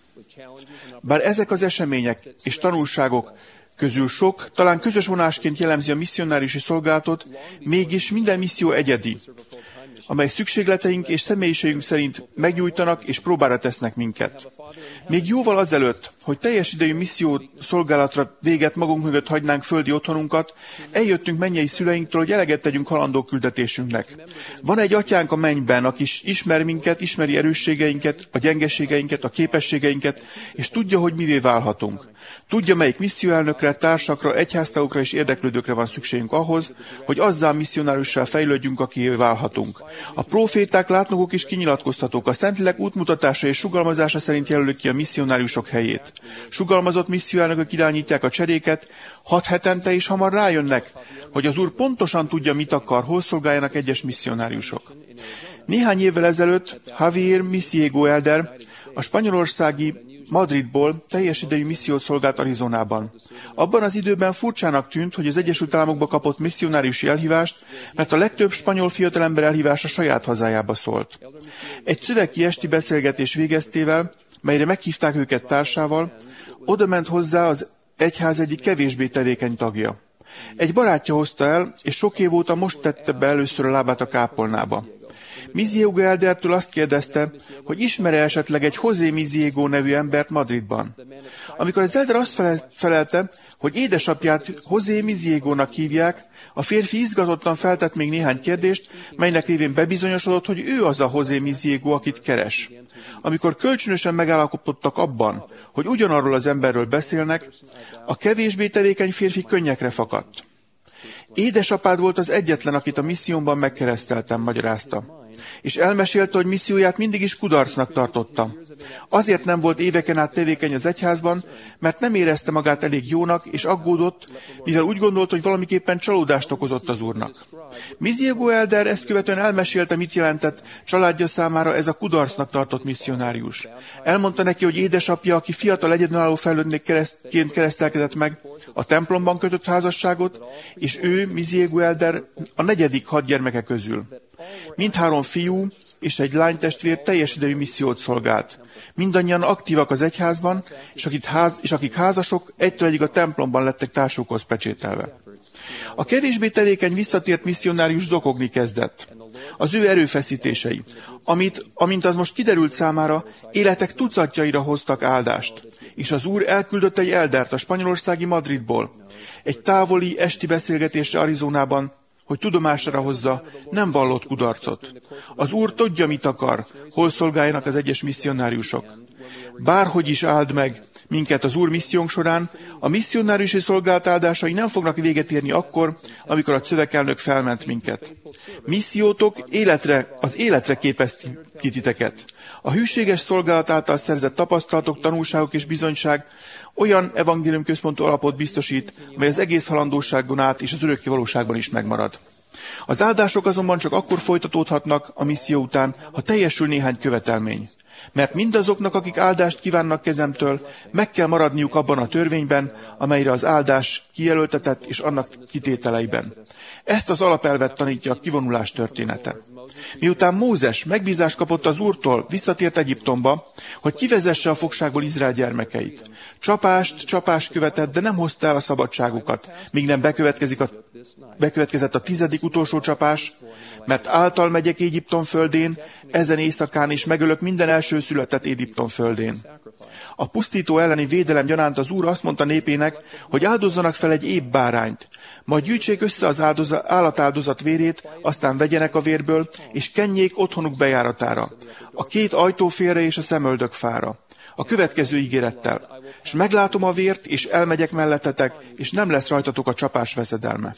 Bár ezek az események és tanulságok közül sok, talán közös vonásként jellemzi a misszionáriusi szolgálatot, mégis minden misszió egyedi, amely szükségleteink és személyiségünk szerint megnyújtanak és próbára tesznek minket. Még jóval azelőtt, hogy teljes idejű misszió szolgálatra véget magunk mögött hagynánk földi otthonunkat, eljöttünk mennyei szüleinktől, hogy eleget tegyünk halandó küldetésünknek. Van egy atyánk a mennyben, aki ismer minket, ismeri erősségeinket, a gyengeségeinket, a képességeinket, és tudja, hogy mivé válhatunk. Tudja, melyik misszióelnökre, társakra, egyháztagokra és érdeklődőkre van szükségünk ahhoz, hogy azzal misszionárussal fejlődjünk, akivé válhatunk. A próféták, látnokok és kinyilatkoztatók a Szentlélek útmutatása és sugalmazása szerint jelölik ki a misszionáriusok helyét. Sugalmazott misszióelnökök irányítják a cseréket, hat hetente és hamar rájönnek, hogy az Úr pontosan tudja, mit akar, hol szolgáljanak egyes misszionáriusok. Néhány évvel ezelőtt Javier Misiego Elder a spanyolországi Madridból teljes idejű missziót szolgált Arizonában. Abban az időben furcsának tűnt, hogy az Egyesült Államokba kapott misszionáriusi elhívást, mert a legtöbb spanyol fiatalember elhívása saját hazájába szólt. Egy szövegi esti beszélgetés végeztével, melyre meghívták őket társával, oda ment hozzá az egyház egyik kevésbé tevékeny tagja. Egy barátja hozta el, és sok év óta most tette be először a lábát a kápolnába. Misiego Eldertől azt kérdezte, hogy ismer-e esetleg egy José Misiego nevű embert Madridban. Amikor az Elder azt felelte, hogy édesapját José Misiegónak hívják, a férfi izgatottan feltett még néhány kérdést, melynek révén bebizonyosodott, hogy ő az a José Misiego, akit keres. Amikor kölcsönösen megállapodtak abban, hogy ugyanarról az emberről beszélnek, a kevésbé tevékeny férfi könnyekre fakadt. Édesapád volt az egyetlen, akit a missziómban megkereszteltem, magyarázta. És elmesélte, hogy misszióját mindig is kudarcnak tartotta. Azért nem volt éveken át tevékeny az egyházban, mert nem érezte magát elég jónak, és aggódott, mivel úgy gondolt, hogy valamiképpen csalódást okozott az Úrnak. Misiego Elder ezt követően elmesélte, mit jelentett családja számára ez a kudarcnak tartott misszionárius. Elmondta neki, hogy édesapja, aki fiatal egyedülálló felnőttként keresztelkedett meg, a templomban kötött házasságot, és ő, Misiego Elder, a negyedik hat gyermeke közül. Mindhárom fiú és egy lánytestvér teljes idejű missziót szolgált. Mindannyian aktívak az egyházban, és akik, ház, és akik házasok, egytől egyig a templomban lettek társukhoz pecsételve. A kevésbé tevékeny visszatért misszionárius zokogni kezdett. Az ő erőfeszítései, amit, amint az most kiderült számára, életek tucatjaira hoztak áldást, és az Úr elküldött egy Eldert a spanyolországi Madridból, egy távoli esti beszélgetésre Arizonában, hogy tudomására hozza, nem vallott kudarcot. Az Úr tudja, mit akar, hol szolgáljanak az egyes misszionáriusok. Bárhogy is áld meg minket az Úr missziónk során, a misszionáriusi szolgálat áldásai nem fognak véget érni akkor, amikor a szövegelnök felment minket. Missziótok életre, az életre képez ki titeket. A hűséges szolgálat által szerzett tapasztalatok, tanulságok és bizonyság olyan evangéliumközpontú alapot biztosít, mely az egész halandóságon át és az örökké valóságban is megmarad. Az áldások azonban csak akkor folytatódhatnak a misszió után, ha teljesül néhány követelmény. Mert mindazoknak, akik áldást kívánnak kezemtől, meg kell maradniuk abban a törvényben, amelyre az áldás kijelöltetett és annak kitételeiben. Ezt az alapelvet tanítja a kivonulás története. Miután Mózes megbízást kapott az Úrtól, visszatért Egyiptomba, hogy kivezesse a fogságból Izrael gyermekeit. Csapást, csapást követett, de nem hozta el a szabadságukat, míg nem bekövetkezik a, bekövetkezett a tizedik utolsó csapás, mert által megyek Egyiptom földén, ezen éjszakán is megölök minden első született Egyiptom földén. A pusztító elleni védelem gyanánt az Úr azt mondta népének, hogy áldozzanak fel egy ébb bárányt, majd gyűjtsék össze az áldozat, állatáldozat vérét, aztán vegyenek a vérből, és kenjék otthonuk bejáratára, a két ajtófélre és a szemöldök fára. A következő ígérettel: és meglátom a vért, és elmegyek mellettetek, és nem lesz rajtatok a csapás veszedelme.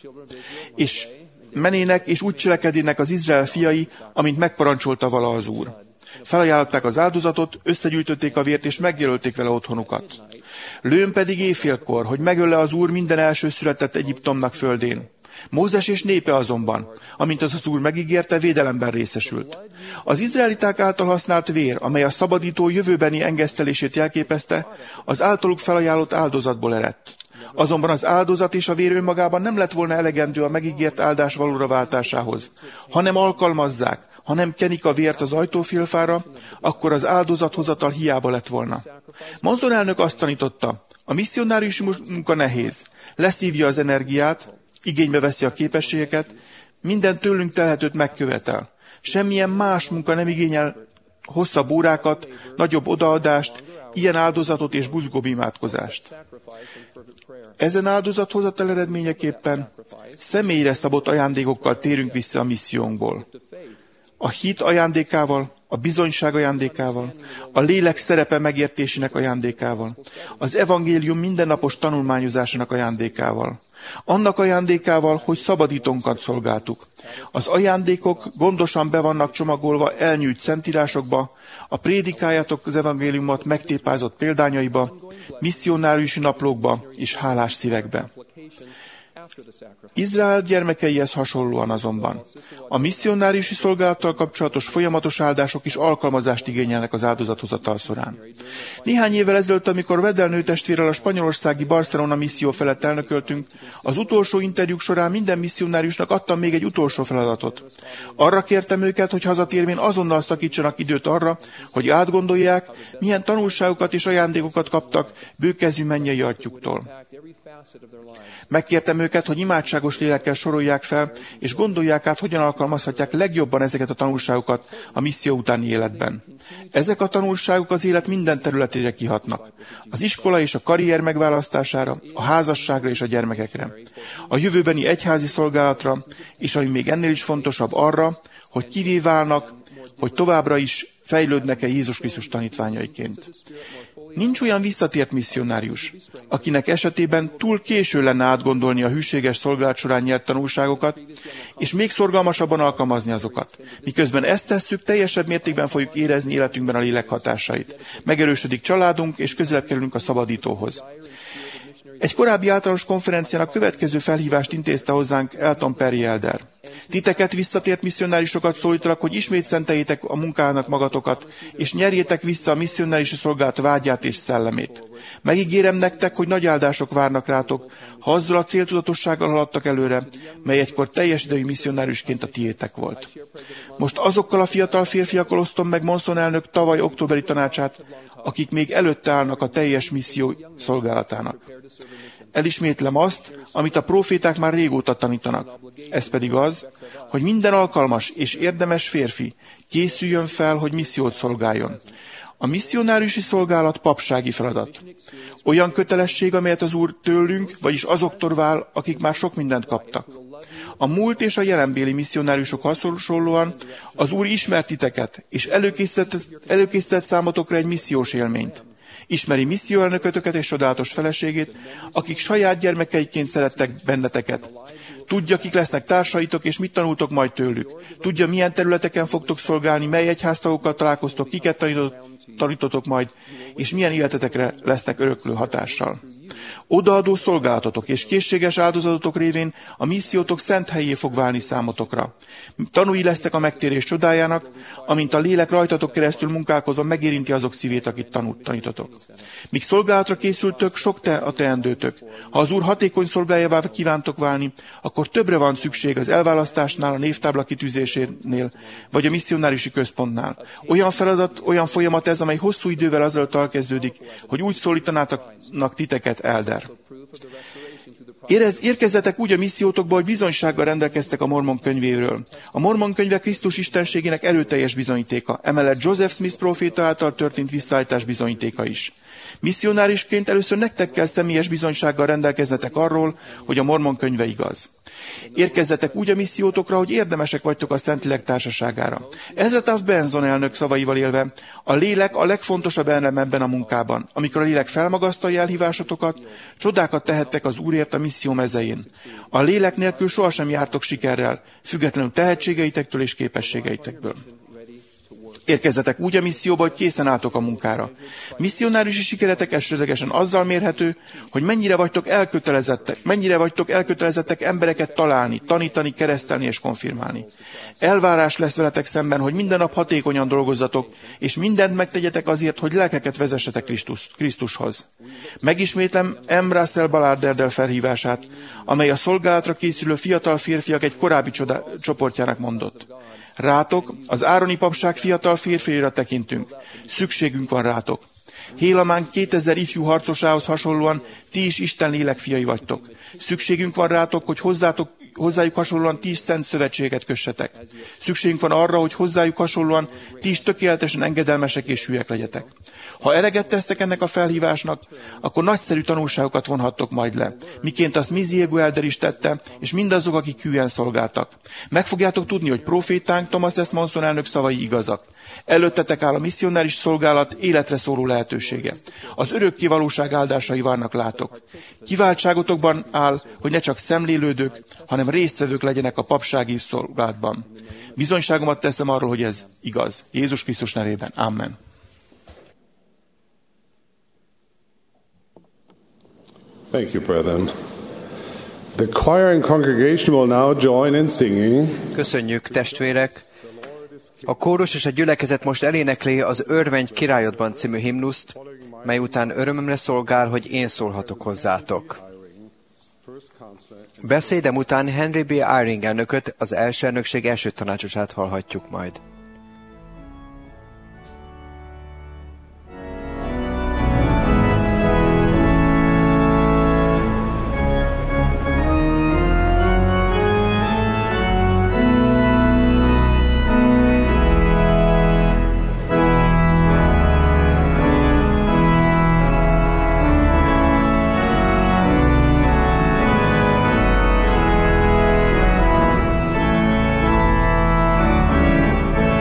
És menének, és úgy cselekedének az Izrael fiai, amint megparancsolta vala az Úr. Felajánlották az áldozatot, összegyűjtötték a vért, és megjelölték vele otthonukat. Lőn pedig éjfélkor, hogy megölle az Úr minden első született Egyiptomnak földén. Mózes és népe azonban, amint az az Úr megígérte, védelemben részesült. Az izraeliták által használt vér, amely a szabadító jövőbeni engesztelését jelképezte, az általuk felajánlott áldozatból eredt. Azonban az áldozat és a vér önmagában nem lett volna elegendő a megígért áldás valóra váltásához. Ha nem alkalmazzák, ha nem kenik a vért az ajtófélfára, akkor az áldozathozatal hiába lett volna. Manson elnök azt tanította, a misszionáriusi munka nehéz, leszívja az energiát, igénybe veszi a képességeket, minden tőlünk telhetőt megkövetel. Semmilyen más munka nem igényel hosszabb órákat, nagyobb odaadást, ilyen áldozatot és buzgóbb imádkozást. Ezen áldozathozatal eredményeképpen személyre szabott ajándékokkal térünk vissza a missziónkból. A hit ajándékával, a bizonyság ajándékával, a lélek szerepe megértésének ajándékával, az evangélium mindennapos tanulmányozásának ajándékával, annak ajándékával, hogy szabadítónkat szolgáltuk. Az ajándékok gondosan be vannak csomagolva elnyűjt szentírásokba, a prédikáljátok az evangéliumot megtépázott példányaiba, misszionáriusi naplókba és hálás szívekbe. Izrael gyermekeihez hasonlóan azonban a misszionáriusi szolgálattal kapcsolatos folyamatos áldások is alkalmazást igényelnek az áldozathozatal során. Néhány évvel ezelőtt, amikor Vedel nőtestvérrel a spanyolországi Barcelona misszió felett elnököltünk, az utolsó interjúk során minden misszionáriusnak adtam még egy utolsó feladatot. Arra kértem őket, hogy hazatérvén azonnal szakítsanak időt arra, hogy átgondolják, milyen tanulságokat és ajándékokat kaptak bőkezű mennyei atyuktól. Megkértem őket, hogy imádságos lélekkel sorolják fel, és gondolják át, hogyan alkalmazhatják legjobban ezeket a tanulságokat a misszió utáni életben. Ezek a tanulságok az élet minden területére kihatnak. Az iskola és a karrier megválasztására, a házasságra és a gyermekekre, a jövőbeni egyházi szolgálatra, és ami még ennél is fontosabb, arra, hogy kivé válnak, hogy továbbra is fejlődnek-e Jézus Krisztus tanítványaiként. Nincs olyan visszatért misszionárius, akinek esetében túl késő lenne átgondolni a hűséges szolgálat során nyert tanulságokat, és még szorgalmasabban alkalmazni azokat. Miközben ezt tesszük, teljesebb mértékben fogjuk érezni életünkben a lélek hatásait. Megerősödik családunk, és közelebb kerülünk a szabadítóhoz. Egy korábbi általános konferencián a következő felhívást intézte hozzánk Elton Perry elder. Titeket, visszatért misszionárisokat szólítalak, hogy ismét szenteljétek a munkának magatokat, és nyerjétek vissza a misszionárius szolgálat vágyát és szellemét. Megígérem nektek, hogy nagy áldások várnak rátok, ha azzal a céltudatossággal haladtak előre, mely egykor teljes idejű misszionáriusként a tiétek volt. Most azokkal a fiatal férfiakkal osztom meg Monson elnök tavaly októberi tanácsát, akik még előtte állnak a teljes misszió szolgálatának. Elismétlem azt, amit a próféták már régóta tanítanak. Ez pedig az, hogy minden alkalmas és érdemes férfi készüljön fel, hogy missziót szolgáljon. A misszionáriusi szolgálat papsági feladat. Olyan kötelesség, amelyet az Úr tőlünk, vagyis azoktól vár, akik már sok mindent kaptak. A múlt és a jelenbéli misszionáriusok hasonlóan az Úr ismert titeket, és előkészített, előkészített számotokra egy missziós élményt. Ismeri misszióelnökötöket és csodálatos feleségét, akik saját gyermekeiként szerettek benneteket. Tudja, kik lesznek társaitok, és mit tanultok majd tőlük. Tudja, milyen területeken fogtok szolgálni, mely egyháztagokkal találkoztok, kiket tanítotok majd, és milyen életetekre lesznek öröklő hatással. Odaadó szolgálatotok és készséges áldozatotok révén a missziótok szent helyé fog válni számotokra. Tanúi lesztek a megtérés csodájának, amint a lélek rajtatok keresztül munkálkodva megérinti azok szívét, akit tanult, tanítotok. Míg szolgálatra készültök, sok te a teendőtök. Ha az Úr hatékony szolgájává kívántok válni, akkor többre van szükség az elválasztásnál, a névtábla kitűzésénél, vagy a misszionáriusi központnál. Olyan feladat, olyan folyamat ez, amely hosszú idővel azelőtt elkezdődik, hogy úgy szólítanának titeket, elder. Érez, érkezzetek úgy a missziótokba, hogy bizonysággal rendelkeztek a Mormon könyvéről. A Mormon könyve Krisztus istenségének erőteljes bizonyítéka, emellett Joseph Smith próféta által történt visszaállítás bizonyítéka is. Misszionárisként először nektek kell személyes bizonysággal rendelkezzetek arról, hogy a Mormon könyve igaz. Érkezzetek úgy a missziótokra, hogy érdemesek vagytok a Szentlélek társaságára. Ezra Taft Benson elnök szavaival élve, a lélek a legfontosabb elem ebben a munkában. Amikor a lélek felmagasztalja elhívásotokat, csodákat tehettek az Úrért a misszió mezején. A lélek nélkül sohasem jártok sikerrel, függetlenül tehetségeitektől és képességeitekből. Érkezzetek úgy a misszióba, hogy készen álltok a munkára. Misszionáriusi sikeretek elsődlegesen azzal mérhető, hogy mennyire vagytok elkötelezettek, mennyire vagytok elkötelezettek embereket találni, tanítani, keresztelni és konfirmálni. Elvárás lesz veletek szemben, hogy minden nap hatékonyan dolgozzatok, és mindent megtegyetek azért, hogy lelkeket vezessetek Krisztus, Krisztushoz. Megismétlem M. Russell Ballard felhívását, amely a szolgálatra készülő fiatal férfiak egy korábbi csodá, csoportjának mondott. Rátok, az ároni papság fiatal férfiaira tekintünk. Szükségünk van rátok. Hélamán kétezer ifjú harcosához hasonlóan ti is Isten lélek fiai vagytok. Szükségünk van rátok, hogy hozzátok, hozzájuk hasonlóan ti is szent szövetséget kössetek. Szükségünk van arra, hogy hozzájuk hasonlóan ti is tökéletesen engedelmesek és hűek legyetek. Ha eleget tesztek ennek a felhívásnak, akkor nagyszerű tanulságokat vonhattok majd le, miként azt Miziego elder is tette, és mindazok, akik hűen szolgáltak. Meg fogjátok tudni, hogy profétánk Thomas S. Monson elnök szavai igazak. Előttetek áll a misszionáris szolgálat életre szóló lehetősége. Az örökké valóság áldásai várnak látok. Kiváltságotokban áll, hogy ne csak szemlélődők, hanem résztvevők legyenek a papsági szolgálatban. Bizonyságomat teszem arról, hogy ez igaz. Jézus Krisztus nevében. Amen. Thank you, brethren. The choir and congregation will now join in singing. Köszönjük, testvérek! A kórus és a gyülekezet most elénekli az Örvendj királyodban című himnuszt, mely után örömömre szolgál, hogy én szólhatok hozzátok. Beszédem után Henry B. Eyring elnököt, az első elnökség első tanácsosát hallhatjuk majd. Thank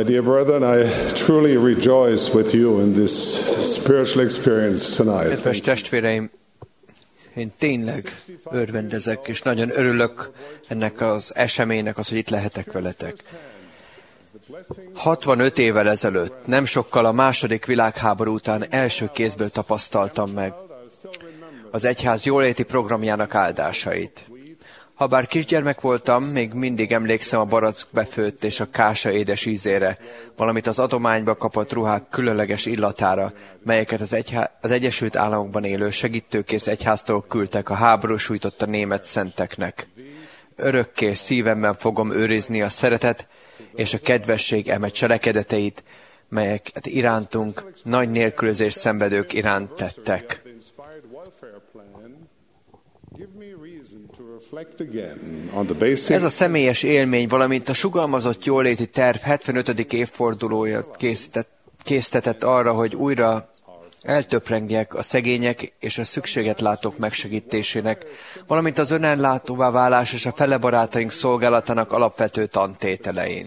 My dear brethren, I truly rejoice with you in this spiritual experience tonight. Kedves testvéreim, én tényleg örvendezek, és nagyon örülök ennek az eseménynek, az, hogy itt lehetek veletek. hatvanöt évvel ezelőtt, nem sokkal a második világháború után első kézből tapasztaltam meg az egyház jóléti programjának áldásait. Habár kisgyermek voltam, még mindig emlékszem a barack befőtt és a kása édes ízére, valamint az adományba kapott ruhák különleges illatára, melyeket az, egyhá- az Egyesült Államokban élő segítőkész egyháztól küldtek a háború sújtotta német szenteknek. Örökké szívemben fogom őrizni a szeretet és a kedvesség eme cselekedeteit, melyeket irántunk nagy nélkülözés szenvedők iránt tettek. Ez a személyes élmény, valamint a sugalmazott jóléti terv hetvenötödik évfordulója készített, késztetett arra, hogy újra eltöprengjek a szegények és a szükséget látók megsegítésének, valamint az önellátóvá válás és a fele barátaink szolgálatának alapvető tantételein.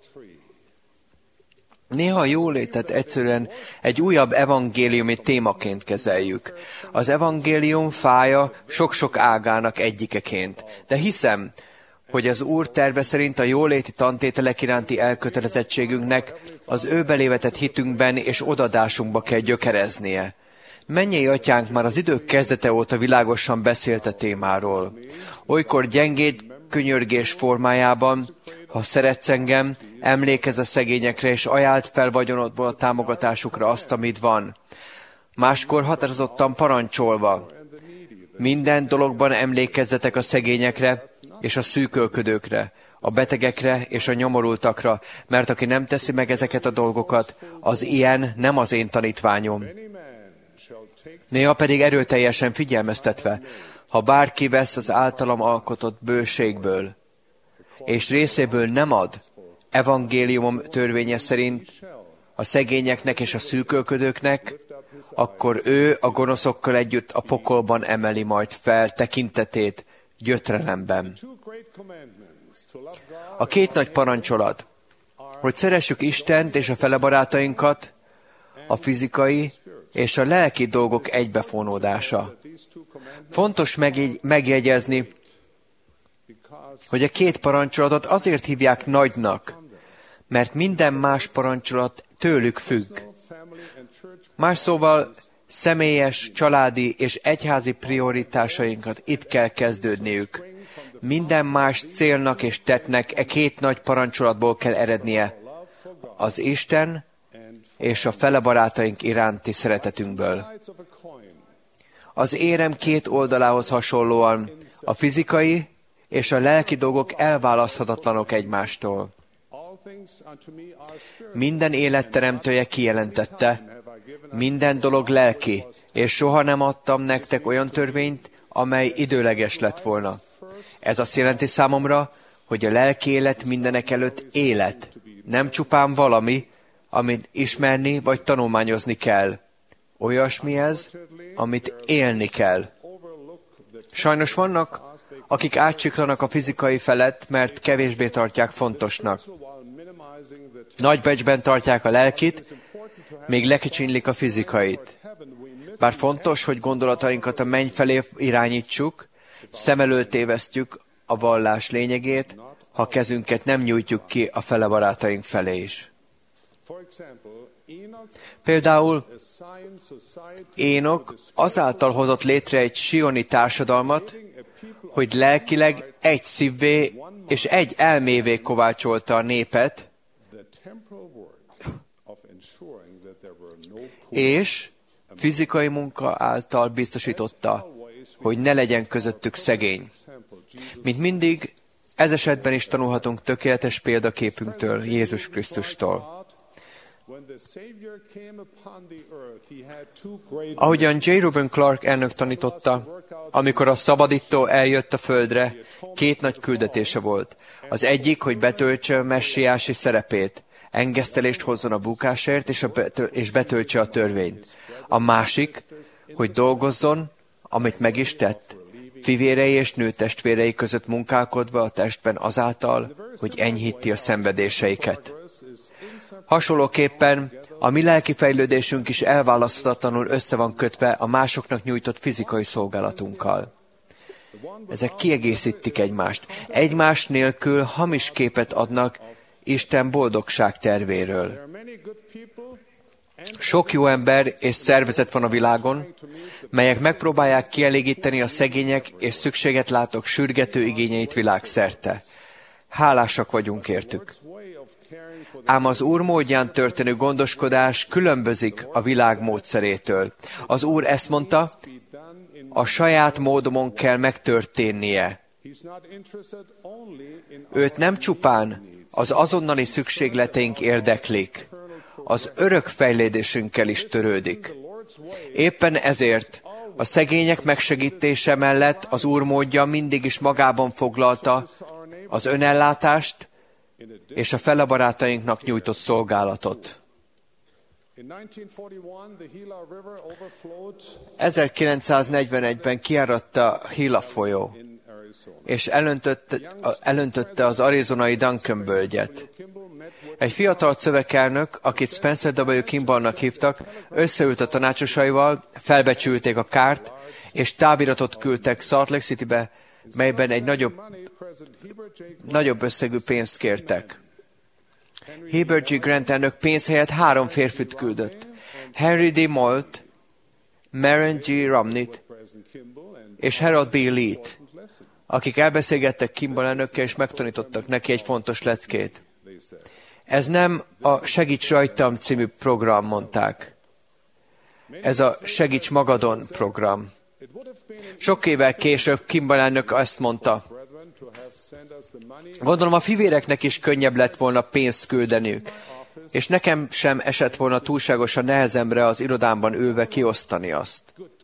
Néha a jólétet egyszerűen egy újabb evangéliumi témaként kezeljük. Az evangélium fája sok-sok ágának egyikeként. De hiszem, hogy az Úr terve szerint a jóléti tantételek iránti elkötelezettségünknek az ő belévetett hitünkben és odadásunkba kell gyökereznie. Mennyei atyánk már az idők kezdete óta világosan beszélt a témáról. Olykor gyengéd könyörgés formájában, ha szeretsz engem, emlékezz a szegényekre, és ajánld fel vagyonodból a támogatásukra azt, amit van. Máskor határozottan parancsolva, minden dologban emlékezzetek a szegényekre és a szűkölködőkre, a betegekre és a nyomorultakra, mert aki nem teszi meg ezeket a dolgokat, az ilyen nem az én tanítványom. Néha pedig erőteljesen figyelmeztetve, ha bárki vesz az általam alkotott bőségből, és részéből nem ad, evangéliumom törvénye szerint a szegényeknek és a szűkölködőknek, akkor ő a gonoszokkal együtt a pokolban emeli majd fel tekintetét gyötrelemben. A két nagy parancsolat, hogy szeressük Istent és a fele barátainkat, a fizikai és a lelki dolgok egybefonódása. Fontos megjegy, megjegyezni, hogy a két parancsolatot azért hívják nagynak, mert minden más parancsolat tőlük függ. Más szóval személyes, családi és egyházi prioritásainkat itt kell kezdődniük. Minden más célnak és tettnek e két nagy parancsolatból kell erednie, az Isten és a fele barátaink iránti szeretetünkből. Az érem két oldalához hasonlóan a fizikai és a lelki dolgok elválaszthatatlanok egymástól. Minden életteremtője kijelentette, minden dolog lelki, és soha nem adtam nektek olyan törvényt, amely időleges lett volna. Ez azt jelenti számomra, hogy a lelki élet mindenek előtt élet, nem csupán valami, amit ismerni vagy tanulmányozni kell. Olyasmi ez, amit élni kell. Sajnos vannak, akik átsiklanak a fizikai felett, mert kevésbé tartják fontosnak. Nagy becsben tartják a lelkit, még lekicsinlik a fizikait. Bár fontos, hogy gondolatainkat a menny felé irányítsuk, szem előtt tévesztjük a vallás lényegét, ha kezünket nem nyújtjuk ki a fele barátaink felé is. Például Énok azáltal hozott létre egy sioni társadalmat, hogy lelkileg egy szívvé és egy elmévé kovácsolta a népet, és fizikai munka által biztosította, hogy ne legyen közöttük szegény. Mint mindig, ez esetben is tanulhatunk tökéletes példaképünktől, Jézus Krisztustól. Ahogyan J. Reuben Clark elnök tanította, amikor a szabadító eljött a földre, két nagy küldetése volt. Az egyik, hogy betöltse a messiási szerepét, engesztelést hozzon a bukásért, és, a betö- és betöltse a törvényt. A másik, hogy dolgozzon, amit meg is tett, fivérei és nőtestvérei között munkálkodva a testben azáltal, hogy enyhíti a szenvedéseiket. Hasonlóképpen a mi lelki fejlődésünk is elválaszthatatlanul össze van kötve a másoknak nyújtott fizikai szolgálatunkkal. Ezek kiegészítik egymást. Egymás nélkül hamis képet adnak Isten boldogság tervéről. Sok jó ember és szervezet van a világon, melyek megpróbálják kielégíteni a szegények és szükséget látók sürgető igényeit világszerte. Hálásak vagyunk értük. Ám az Úr módján történő gondoskodás különbözik a világ módszerétől. Az Úr ezt mondta, a saját módomon kell megtörténnie. Őt nem csupán az azonnali szükségleteink érdeklik, az örök fejlődésünkkel is törődik. Éppen ezért a szegények megsegítése mellett az Úr módja mindig is magában foglalta az önellátást és a fele barátainknak nyújtott szolgálatot. ezerkilencszáznegyvenegyben kiáradta a Gila folyó, és elöntötte, elöntötte az arizonai Duncan völgyet. Egy fiatal szövekelnök, akit Spencer W. Kimballnak hívtak, összeült a tanácsosaival, felbecsülték a kárt, és táviratot küldtek Salt Lake Citybe, melyben egy nagyobb, nagyobb összegű pénzt kértek. Heber G. Grant elnök pénz helyett három férfit küldött. Henry D. Moult, Maren G. Romneyt és Harold B. Lee-t, akik elbeszélgettek Kimball elnökkel, és megtanítottak neki egy fontos leckét. Ez nem a Segíts rajtam című program, mondták. Ez a Segíts magadon program. Sok évvel később Kimball elnök ezt mondta. Gondolom a fivéreknek is könnyebb lett volna pénzt küldeniük, és nekem sem esett volna túlságosan nehezemre az irodámban ülve kiosztani azt.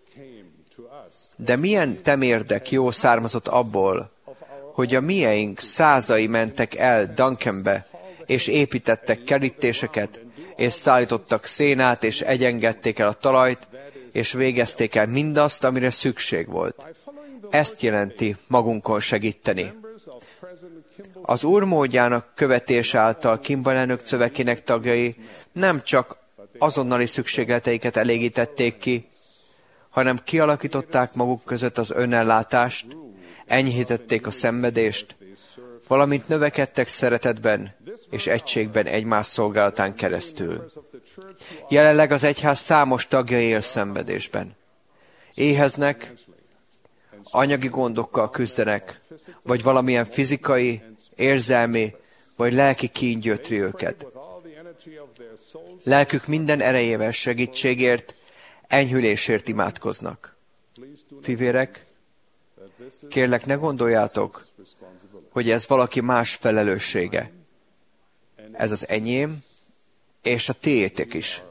De milyen temérdek jó származott abból, hogy a mieink százai mentek el Duncanbe, és építettek kerítéseket, és szállítottak szénát, és egyengették el a talajt, és végezték el mindazt, amire szükség volt. Ezt jelenti magunkon segíteni. Az Úr módjának követés által Kimball elnök szövekének tagjai nem csak azonnali szükségleteiket elégítették ki, hanem kialakították maguk között az önellátást, enyhítették a szenvedést, valamint növekedtek szeretetben és egységben egymás szolgálatán keresztül. Jelenleg az egyház számos tagja él szenvedésben. Éheznek, anyagi gondokkal küzdenek, vagy valamilyen fizikai, érzelmi, vagy lelki kín gyötri őket. Lelkük minden erejével segítségért, enyhülésért imádkoznak. Fivérek, kérlek, ne gondoljátok, hogy ez valaki más felelőssége. Ez az enyém, és a tiétek is.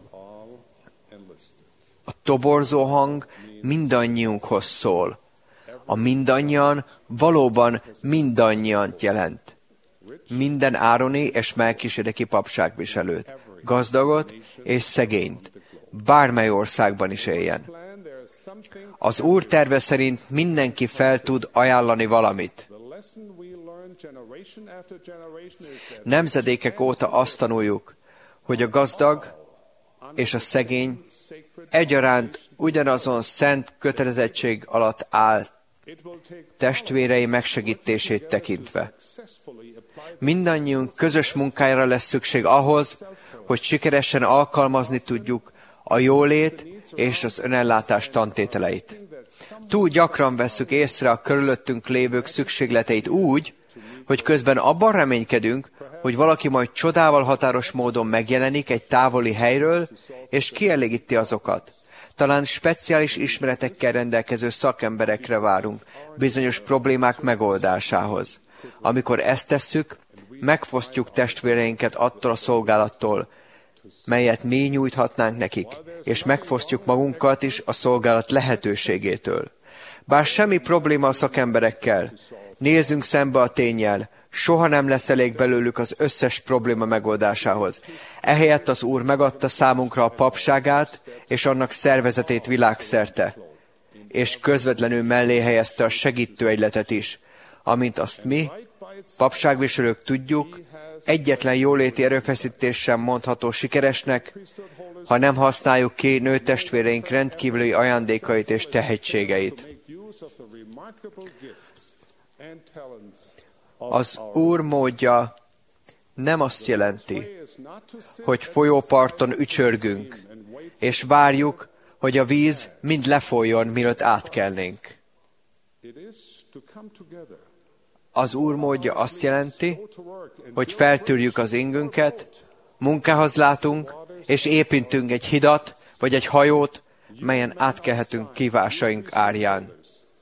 A toborzó hang mindannyiunkhoz szól. A mindannyian valóban mindannyian jelent. Minden ároni és melkisedeki papságviselőt, gazdagot és szegényt, bármely országban is éljen. Az Úr terve szerint mindenki fel tud ajánlani valamit. Nemzedékek óta azt tanuljuk, hogy a gazdag és a szegény egyaránt ugyanazon szent kötelezettség alatt áll, testvérei megsegítését tekintve. Mindannyiunk közös munkájára lesz szükség ahhoz, hogy sikeresen alkalmazni tudjuk a jólét és az önellátás tantételeit. Túl gyakran vesszük észre a körülöttünk lévők szükségleteit úgy, hogy közben abban reménykedünk, hogy valaki majd csodával határos módon megjelenik egy távoli helyről, és kielégíti azokat. Talán speciális ismeretekkel rendelkező szakemberekre várunk bizonyos problémák megoldásához. Amikor ezt tesszük, megfosztjuk testvéreinket attól a szolgálattól, melyet mi nyújthatnánk nekik, és megfosztjuk magunkat is a szolgálat lehetőségétől. Bár semmi probléma a szakemberekkel, nézzünk szembe a ténnyel, soha nem lesz elég belőlük az összes probléma megoldásához. Ehelyett az Úr megadta számunkra a papságát és annak szervezetét világszerte, és közvetlenül mellé helyezte a segítőegyletet is, amint azt mi, papságviselők tudjuk, egyetlen jóléti erőfeszítés sem mondható sikeresnek, ha nem használjuk ki nőtestvéreink rendkívüli ajándékait és tehetségeit. Az Úr módja nem azt jelenti, hogy folyóparton ücsörgünk, és várjuk, hogy a víz mind lefolyjon, mielőtt átkelnénk. Az Úr módja azt jelenti, hogy feltűrjük az ingünket, munkához látunk, és építünk egy hidat, vagy egy hajót, melyen átkelhetünk kívásaink árján.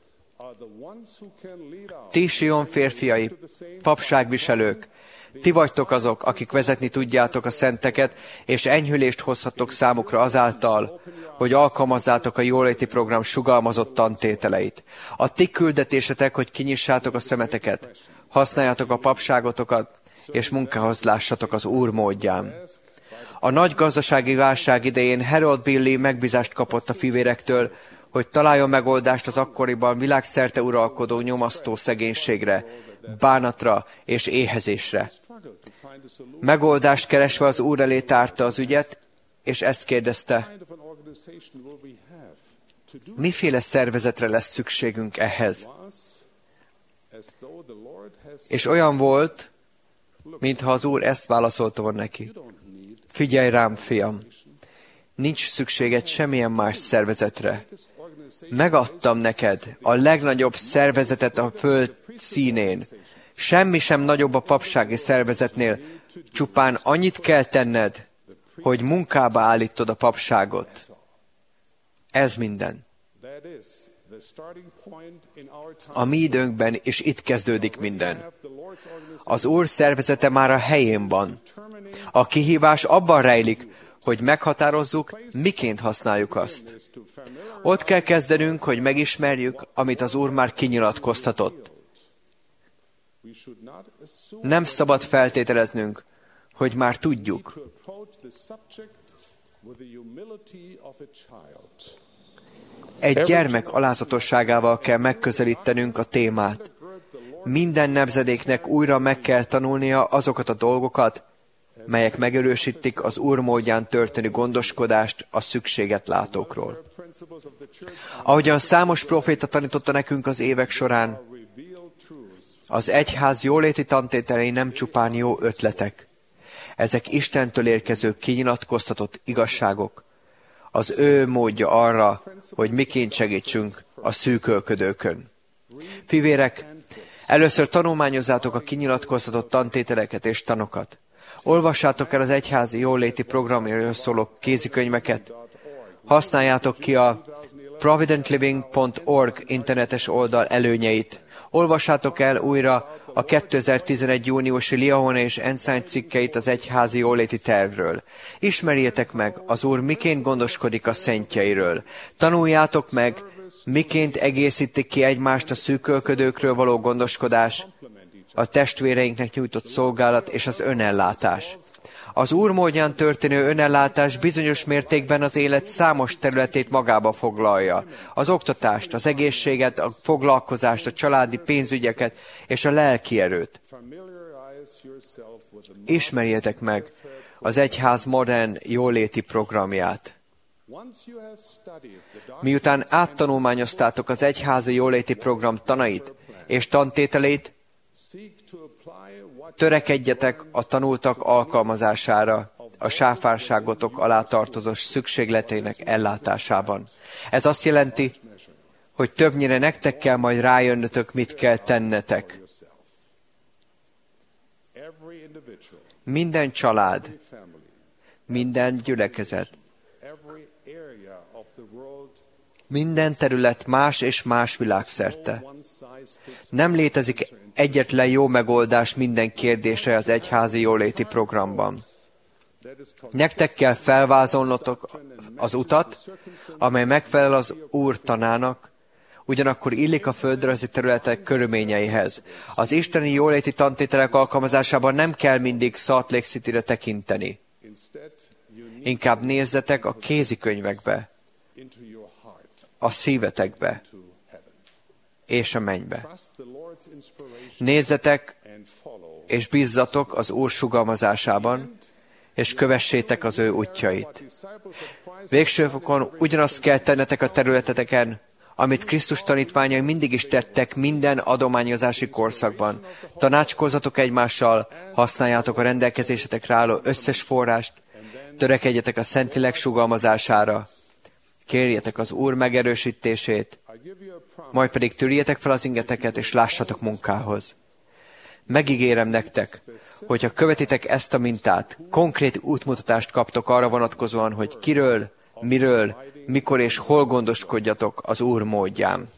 Ti, Sion férfiai, papságviselők, ti vagytok azok, akik vezetni tudjátok a szenteket, és enyhülést hozhattok számukra azáltal, hogy alkalmazzátok a jóléti program sugalmazott tantételeit. A ti küldetésetek, hogy kinyissátok a szemeteket, használjátok a papságotokat, és munkához lássatok az Úr módján. A nagy gazdasági válság idején Harold Billy megbízást kapott a fivérektől, hogy találjon megoldást az akkoriban világszerte uralkodó nyomasztó szegénységre, bánatra és éhezésre. Megoldást keresve az Úr elé tárta az ügyet, és ezt kérdezte, miféle szervezetre lesz szükségünk ehhez? És olyan volt, mintha az Úr ezt válaszolta volna neki. Figyelj rám, fiam, nincs szükséged semmilyen más szervezetre. Megadtam neked a legnagyobb szervezetet a föld színén. Semmi sem nagyobb a papsági szervezetnél, csupán annyit kell tenned, hogy munkába állítod a papságot. Ez minden. A mi időnkben is itt kezdődik minden. Az Úr szervezete már a helyén van. A kihívás abban rejlik, hogy meghatározzuk, miként használjuk azt. Ott kell kezdenünk, hogy megismerjük, amit az Úr már kinyilatkoztatott. Nem szabad feltételeznünk, hogy már tudjuk. Egy gyermek alázatosságával kell megközelítenünk a témát. Minden nemzedéknek újra meg kell tanulnia azokat a dolgokat, melyek megerősítik az Úr módján történő gondoskodást a szükséget látókról. Ahogyan számos proféta tanította nekünk az évek során, az egyház jóléti tantételei nem csupán jó ötletek. Ezek Istentől érkező kinyilatkoztatott igazságok, az ő módja arra, hogy miként segítsünk a szűkölködőkön. Fivérek, először tanulmányozzátok a kinyilatkoztatott tantételeket és tanokat. Olvassátok el az egyházi jóléti programjáról szóló kézikönyveket. Használjátok ki a provident living pont org internetes oldal előnyeit. Olvassátok el újra a kétezer-tizenegy júniusi Liahone és Ensign cikkeit az egyházi jóléti tervről. Ismerjétek meg, az Úr miként gondoskodik a szentjeiről. Tanuljátok meg, miként egészítik ki egymást a szűkölködőkről való gondoskodás, a testvéreinknek nyújtott szolgálat és az önellátás. Az Úr módján történő önellátás bizonyos mértékben az élet számos területét magába foglalja. Az oktatást, az egészséget, a foglalkozást, a családi pénzügyeket és a lelki erőt. Ismerjétek meg az egyház modern jóléti programját. Miután áttanulmányoztátok az egyházi jóléti program tanait és tantételét, törekedjetek a tanultak alkalmazására a sáfárságotok alá tartozó szükségleteinek ellátásában. Ez azt jelenti, hogy többnyire nektek kell majd rájönnötök, mit kell tennetek. Minden család, minden gyülekezet, minden terület más és más világszerte. Nem létezik egyetlen jó megoldás minden kérdésre az egyházi jóléti programban. Nektek kell felvázolnotok az utat, amely megfelel az Úr tanának, ugyanakkor illik a földrajzi területek körülményeihez. Az isteni jóléti tantételek alkalmazásában nem kell mindig Salt Lake City-re tekinteni. Inkább nézzetek a kézikönyvekbe, a szívetekbe. és a mennybe. Nézzetek és bízzatok az Úr sugalmazásában, és kövessétek az ő útjait. Végső fokon ugyanazt kell tennetek a területeteken, amit Krisztus tanítványai mindig is tettek minden adományozási korszakban. Tanácskozzatok egymással, használjátok a rendelkezésetekre álló összes forrást, törekedjetek a Szentlélek sugalmazására, kérjetek az Úr megerősítését, majd pedig törjetek fel az ingeteket, és lássatok munkához. Megígérem nektek, hogyha követitek ezt a mintát, konkrét útmutatást kaptok arra vonatkozóan, hogy kiről, miről, mikor és hol gondoskodjatok az Úr módján.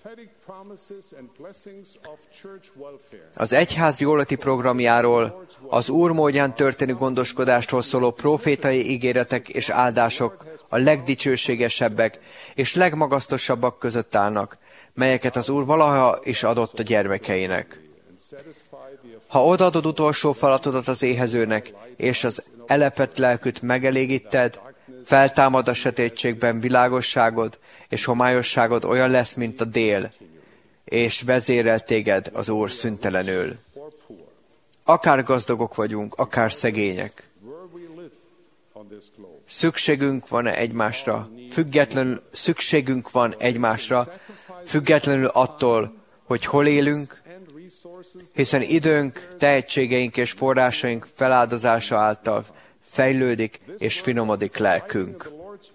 Az egyház jólati programjáról, az Úr módján történő gondoskodástól szóló profétai ígéretek és áldások a legdicsőségesebbek és legmagasztosabbak között állnak, melyeket az Úr valaha is adott a gyermekeinek. Ha odaadod utolsó feladatodat az éhezőnek, és az elepett lelküt megelégíted, feltámad a sötétségben világosságod, és homályosságod olyan lesz, mint a dél, és vezérel téged az Úr szüntelenül. Akár gazdagok vagyunk, akár szegények. Szükségünk van-e egymásra? Függetlenül szükségünk van egymásra, függetlenül attól, hogy hol élünk, hiszen időnk, tehetségeink és forrásaink feláldozása által fejlődik és finomodik lelkünk.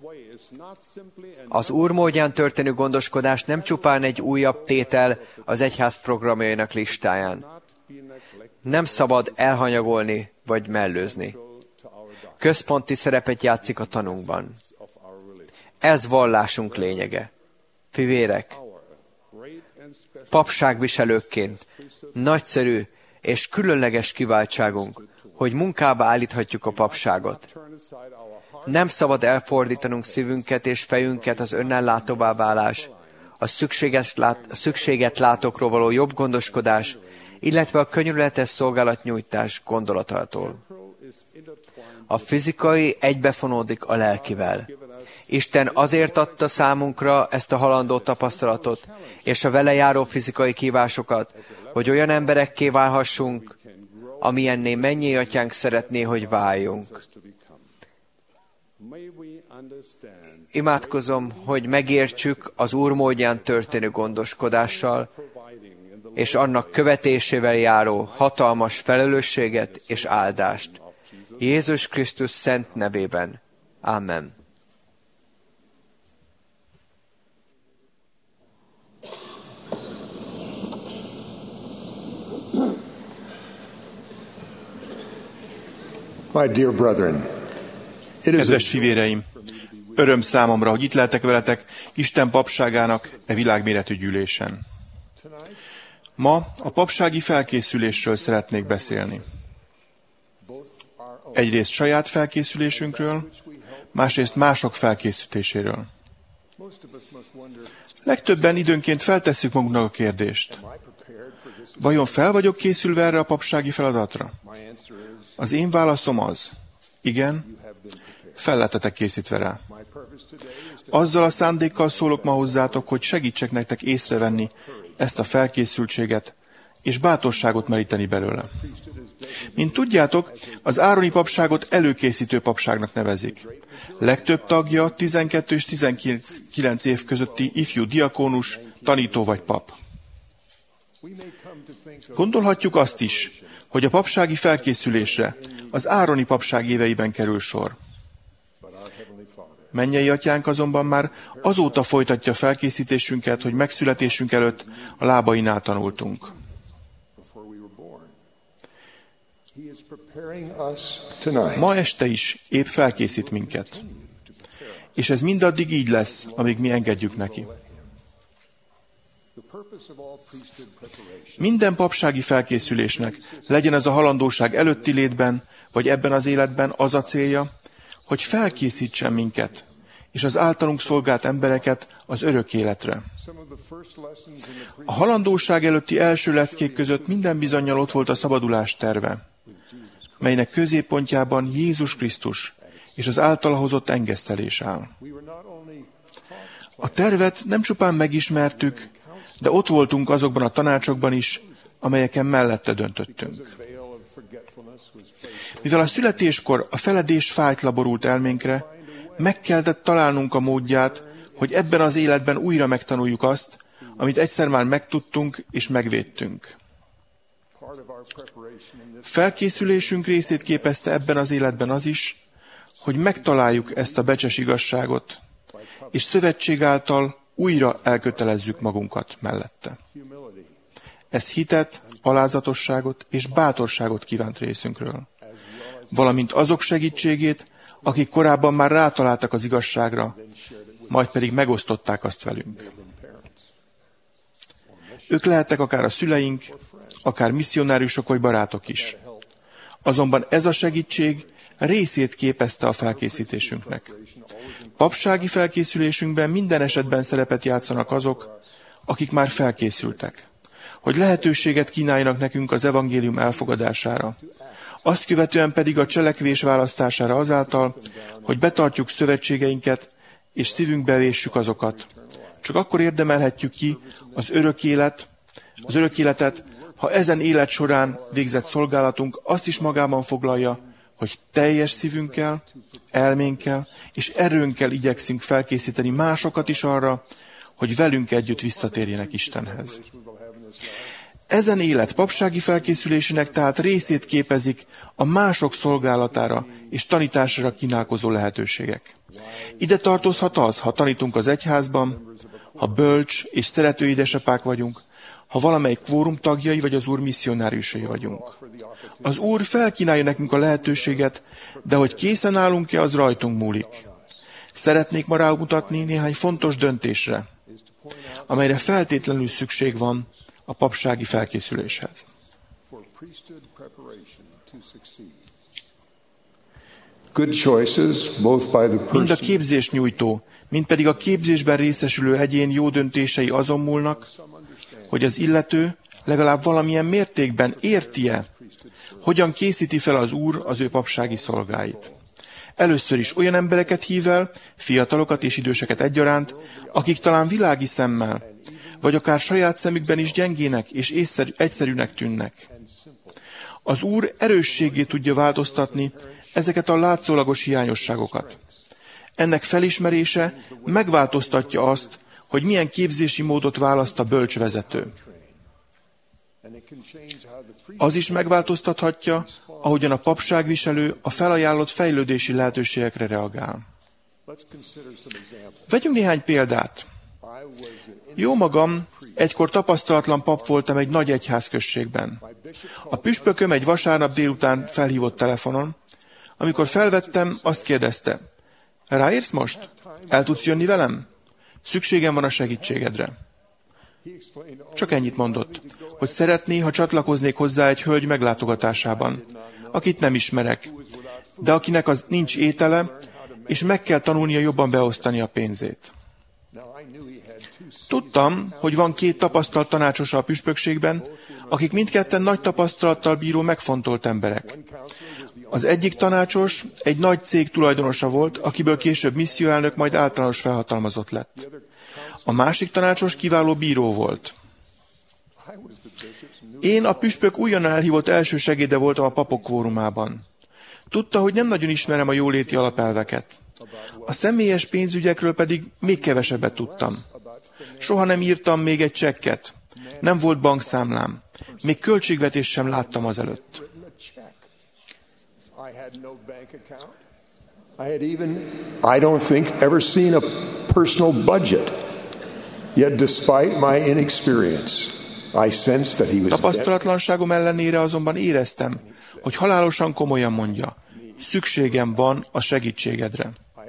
Az Úr módján történő gondoskodás nem csupán egy újabb tétel az egyház programjainak listáján. Nem szabad elhanyagolni vagy mellőzni. Központi szerepet játszik a tanunkban. Ez vallásunk lényege. Fivérek, papságviselőkként nagyszerű és különleges kiváltságunk, hogy munkába állíthatjuk a papságot. Nem szabad elfordítanunk szívünket és fejünket az önellátóvá válás, a szükséges lát, a szükséget látókról való jobb gondoskodás, illetve a könyörületes szolgálatnyújtás gondolatától. A fizikai egybefonódik a lelkivel. Isten azért adta számunkra ezt a halandó tapasztalatot, és a vele járó fizikai kívásokat, hogy olyan emberekké válhassunk, amilyenné mennyei atyánk szeretné, hogy váljunk. Imádkozom, hogy megértsük az Úr módján történő gondoskodással, és annak követésével járó hatalmas felelősséget és áldást. Jézus Krisztus szent nevében. Amen. My dear brethren, it is Kedves fivéreim, öröm számomra, hogy itt lehetek veletek Isten papságának e világméretű gyűlésen. Ma a papsági felkészülésről szeretnék beszélni. Egyrészt saját felkészülésünkről, másrészt mások felkészítéséről. Legtöbben időnként feltesszük magunknak a kérdést. Vajon fel vagyok készülve erre a papsági feladatra? Az én válaszom az, igen, fel lettetek készítve rá. Azzal a szándékkal szólok ma hozzátok, hogy segítsek nektek észrevenni ezt a felkészültséget, és bátorságot meríteni belőle. Mint tudjátok, az ároni papságot előkészítő papságnak nevezik. Legtöbb tagja tizenkettő és tizenkilenc év közötti ifjú diakónus, tanító vagy pap. Gondolhatjuk azt is, hogy a papsági felkészülésre az ároni papság éveiben kerül sor. Mennyei atyánk azonban már azóta folytatja felkészítésünket, hogy megszületésünk előtt a lábainál tanultunk. Ma este is épp felkészít minket. És ez mindaddig így lesz, amíg mi engedjük neki. Minden papsági felkészülésnek, legyen ez a halandóság előtti létben, vagy ebben az életben, az a célja, hogy felkészítsen minket, és az általunk szolgált embereket az örök életre. A halandóság előtti első leckék között minden bizonnyal ott volt a szabadulás terve, melynek középpontjában Jézus Krisztus és az általa hozott engesztelés áll. A tervet nem csupán megismertük, de ott voltunk azokban a tanácsokban is, amelyeken mellette döntöttünk. Mivel a születéskor a feledés fájtla borult elménkre, meg kellett találnunk a módját, hogy ebben az életben újra megtanuljuk azt, amit egyszer már megtudtunk és megvédtünk. Felkészülésünk részét képezte ebben az életben az is, hogy megtaláljuk ezt a becses igazságot, és szövetség által újra elkötelezzük magunkat mellette. Ez hitet, alázatosságot és bátorságot kívánt részünkről, valamint azok segítségét, akik korábban már rátaláltak az igazságra, majd pedig megosztották azt velünk. Ők lehettek akár a szüleink, akár misszionáriusok vagy barátok is. Azonban ez a segítség részét képezte a felkészítésünknek. Papsági felkészülésünkben minden esetben szerepet játszanak azok, akik már felkészültek, hogy lehetőséget kínáljanak nekünk az evangélium elfogadására, azt követően pedig a cselekvés választására azáltal, hogy betartjuk szövetségeinket, és szívünkbe véssük azokat. Csak akkor érdemelhetjük ki az örök élet, az örök életet, ha ezen élet során végzett szolgálatunk azt is magában foglalja, hogy teljes szívünkkel, elménkkel és erőnkkel igyekszünk felkészíteni másokat is arra, hogy velünk együtt visszatérjenek Istenhez. Ezen élet papsági felkészülésének tehát részét képezik a mások szolgálatára és tanítására kínálkozó lehetőségek. Ide tartozhat az, ha tanítunk az egyházban, ha bölcs és szerető édesapák vagyunk, ha valamelyik kvórum tagjai vagy az Úr misszionáriusai vagyunk. Az Úr felkínálja nekünk a lehetőséget, de hogy készen állunk-e, az rajtunk múlik. Szeretnék ma rámutatni néhány fontos döntésre, amelyre feltétlenül szükség van a papsági felkészüléshez. Mind a képzés nyújtó, mind pedig a képzésben részesülő egyén jó döntései azon múlnak, hogy az illető legalább valamilyen mértékben érti-e, hogyan készíti fel az Úr az ő papsági szolgáit. Először is olyan embereket hív el, fiatalokat és időseket egyaránt, akik talán világi szemmel, vagy akár saját szemükben is gyengének és észszerű, egyszerűnek tűnnek. Az Úr erősségé tudja változtatni ezeket a látszólagos hiányosságokat. Ennek felismerése megváltoztatja azt, hogy milyen képzési módot választ a bölcs vezető. Az is megváltoztathatja, ahogyan a papságviselő a felajánlott fejlődési lehetőségekre reagál. Vegyünk néhány példát. Jó magam, egykor tapasztalatlan pap voltam egy nagy egyházközségben. A püspököm egy vasárnap délután felhívott telefonon. Amikor felvettem, azt kérdezte, ráérsz most? El tudsz jönni velem? Szükségem van a segítségedre. Csak ennyit mondott, hogy szeretné, ha csatlakoznék hozzá egy hölgy meglátogatásában, akit nem ismerek, de akinek az nincs étele, és meg kell tanulnia jobban beosztani a pénzét. Tudtam, hogy van két tapasztalt tanácsosa a püspökségben, akik mindketten nagy tapasztalattal bíró megfontolt emberek. Az egyik tanácsos egy nagy cég tulajdonosa volt, akiből később misszióelnök, majd általános felhatalmazott lett. A másik tanácsos kiváló bíró volt. Én a püspök újonnan elhívott első segéde voltam a papok kvórumában. Tudta, hogy nem nagyon ismerem a jóléti alapelveket. A személyes pénzügyekről pedig még kevesebbet tudtam. Soha nem írtam még egy csekket. Nem volt bankszámlám. Még költségvetést sem láttam azelőtt. I had even, I don't think, ever seen a personal budget. Yet despite my inexperience, I sensed that he was Tapasztalatlanságom ellenére azonban éreztem, hogy halálosan komolyan mondja, szükségem van a segítségedre.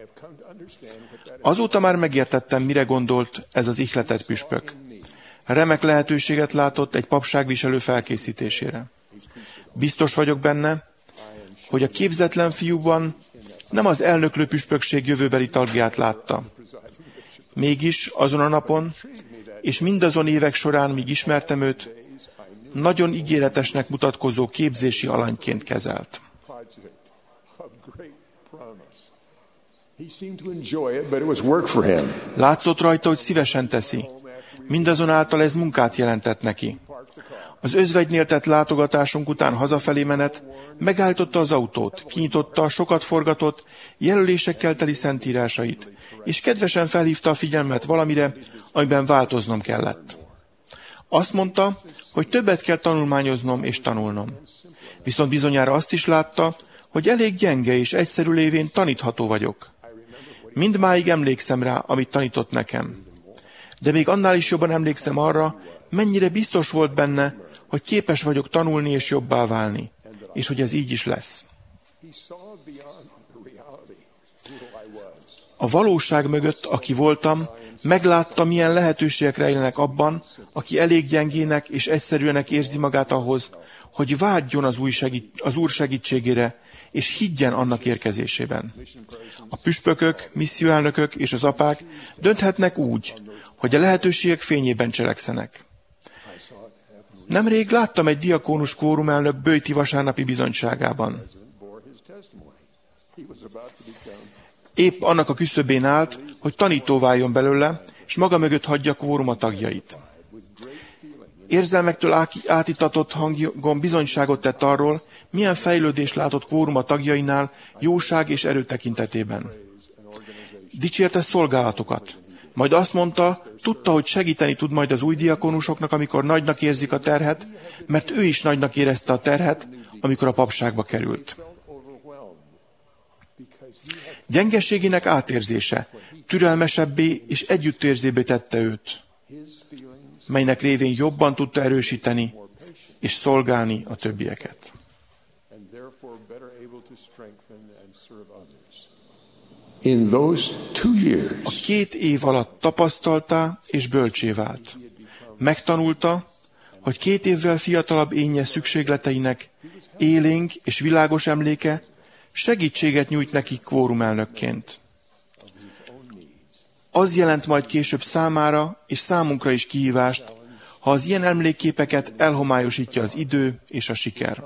Azóta már megértettem, mire gondolt ez az ihletett püspök. Remek lehetőséget látott egy papságviselő felkészítésére. Biztos vagyok benne, hogy a képzetlen fiúban nem az elnöklő püspökség jövőbeli tagját látta. Mégis azon a napon, és mindazon évek során, míg ismertem őt, nagyon ígéretesnek mutatkozó képzési alanyként kezelt. látszott rajta, hogy szívesen teszi, Mindazonáltal ez munkát jelentett neki. Az özvegynél tett látogatásunk után hazafelé menet, megállította az autót, kinyitotta a sokat forgatott, jelölésekkel teli szentírásait, és kedvesen felhívta a figyelmet valamire, amiben változnom kellett. Azt mondta, hogy többet kell tanulmányoznom és tanulnom. Viszont bizonyára azt is látta, hogy elég gyenge és egyszerű lévén tanítható vagyok. Mindmáig emlékszem rá, amit tanított nekem. De még annál is jobban emlékszem arra, mennyire biztos volt benne, hogy képes vagyok tanulni és jobbá válni, és hogy ez így is lesz. A valóság mögött, aki voltam, meglátta, milyen lehetőségek rejlenek abban, aki elég gyengének és egyszerűenek érzi magát ahhoz, hogy vágyjon az, új segít, az Úr segítségére, és higgyen annak érkezésében. A püspökök, misszióelnökök és az apák dönthetnek úgy, hogy a lehetőségek fényében cselekszenek. Nemrég láttam egy diakónus kórumelnök böjti vasárnapi bizonyságában. Épp annak a küszöbén állt, hogy tanító váljon belőle, és maga mögött hagyja kvóruma tagjait. Érzelmektől átitatott hangon bizonyságot tett arról, milyen fejlődés látott kvóruma tagjainál jóság és erő tekintetében. Dicsérte szolgálatokat. Majd azt mondta, tudta, hogy segíteni tud majd az új diakonusoknak, amikor nagynak érzik a terhet, mert ő is nagynak érezte a terhet, amikor a papságba került. Gyengeségének átérzése türelmesebbé és együttérzőbbé tette őt, melynek révén jobban tudta erősíteni és szolgálni a többieket. In those two years, a két év alatt tapasztalta és bölcsé vált. Megtanulta, hogy két évvel fiatalabb énje szükségleteinek élénk és világos emléke segítséget nyújt neki kvórumelnökként. Az jelent majd később számára és számunkra is kihívást, ha az ilyen emlékképeket elhomályosítja az idő és a siker.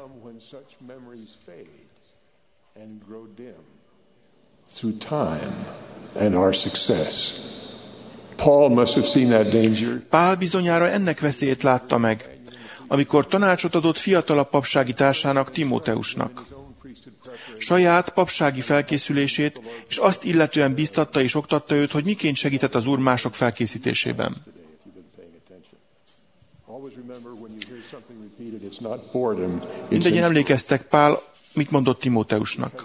Through time and our success. Paul must have seen that danger. Pál bizonyára ennek veszélyét látta meg, amikor tanácsot adott fiatalabb papsági társának, Timóteusnak. Saját papsági felkészülését és azt illetően bíztatta és oktatta őt, hogy miként segített az Úr mások felkészítésében. Mindegyen emlékeztek, Pál mit mondott Timóteusnak.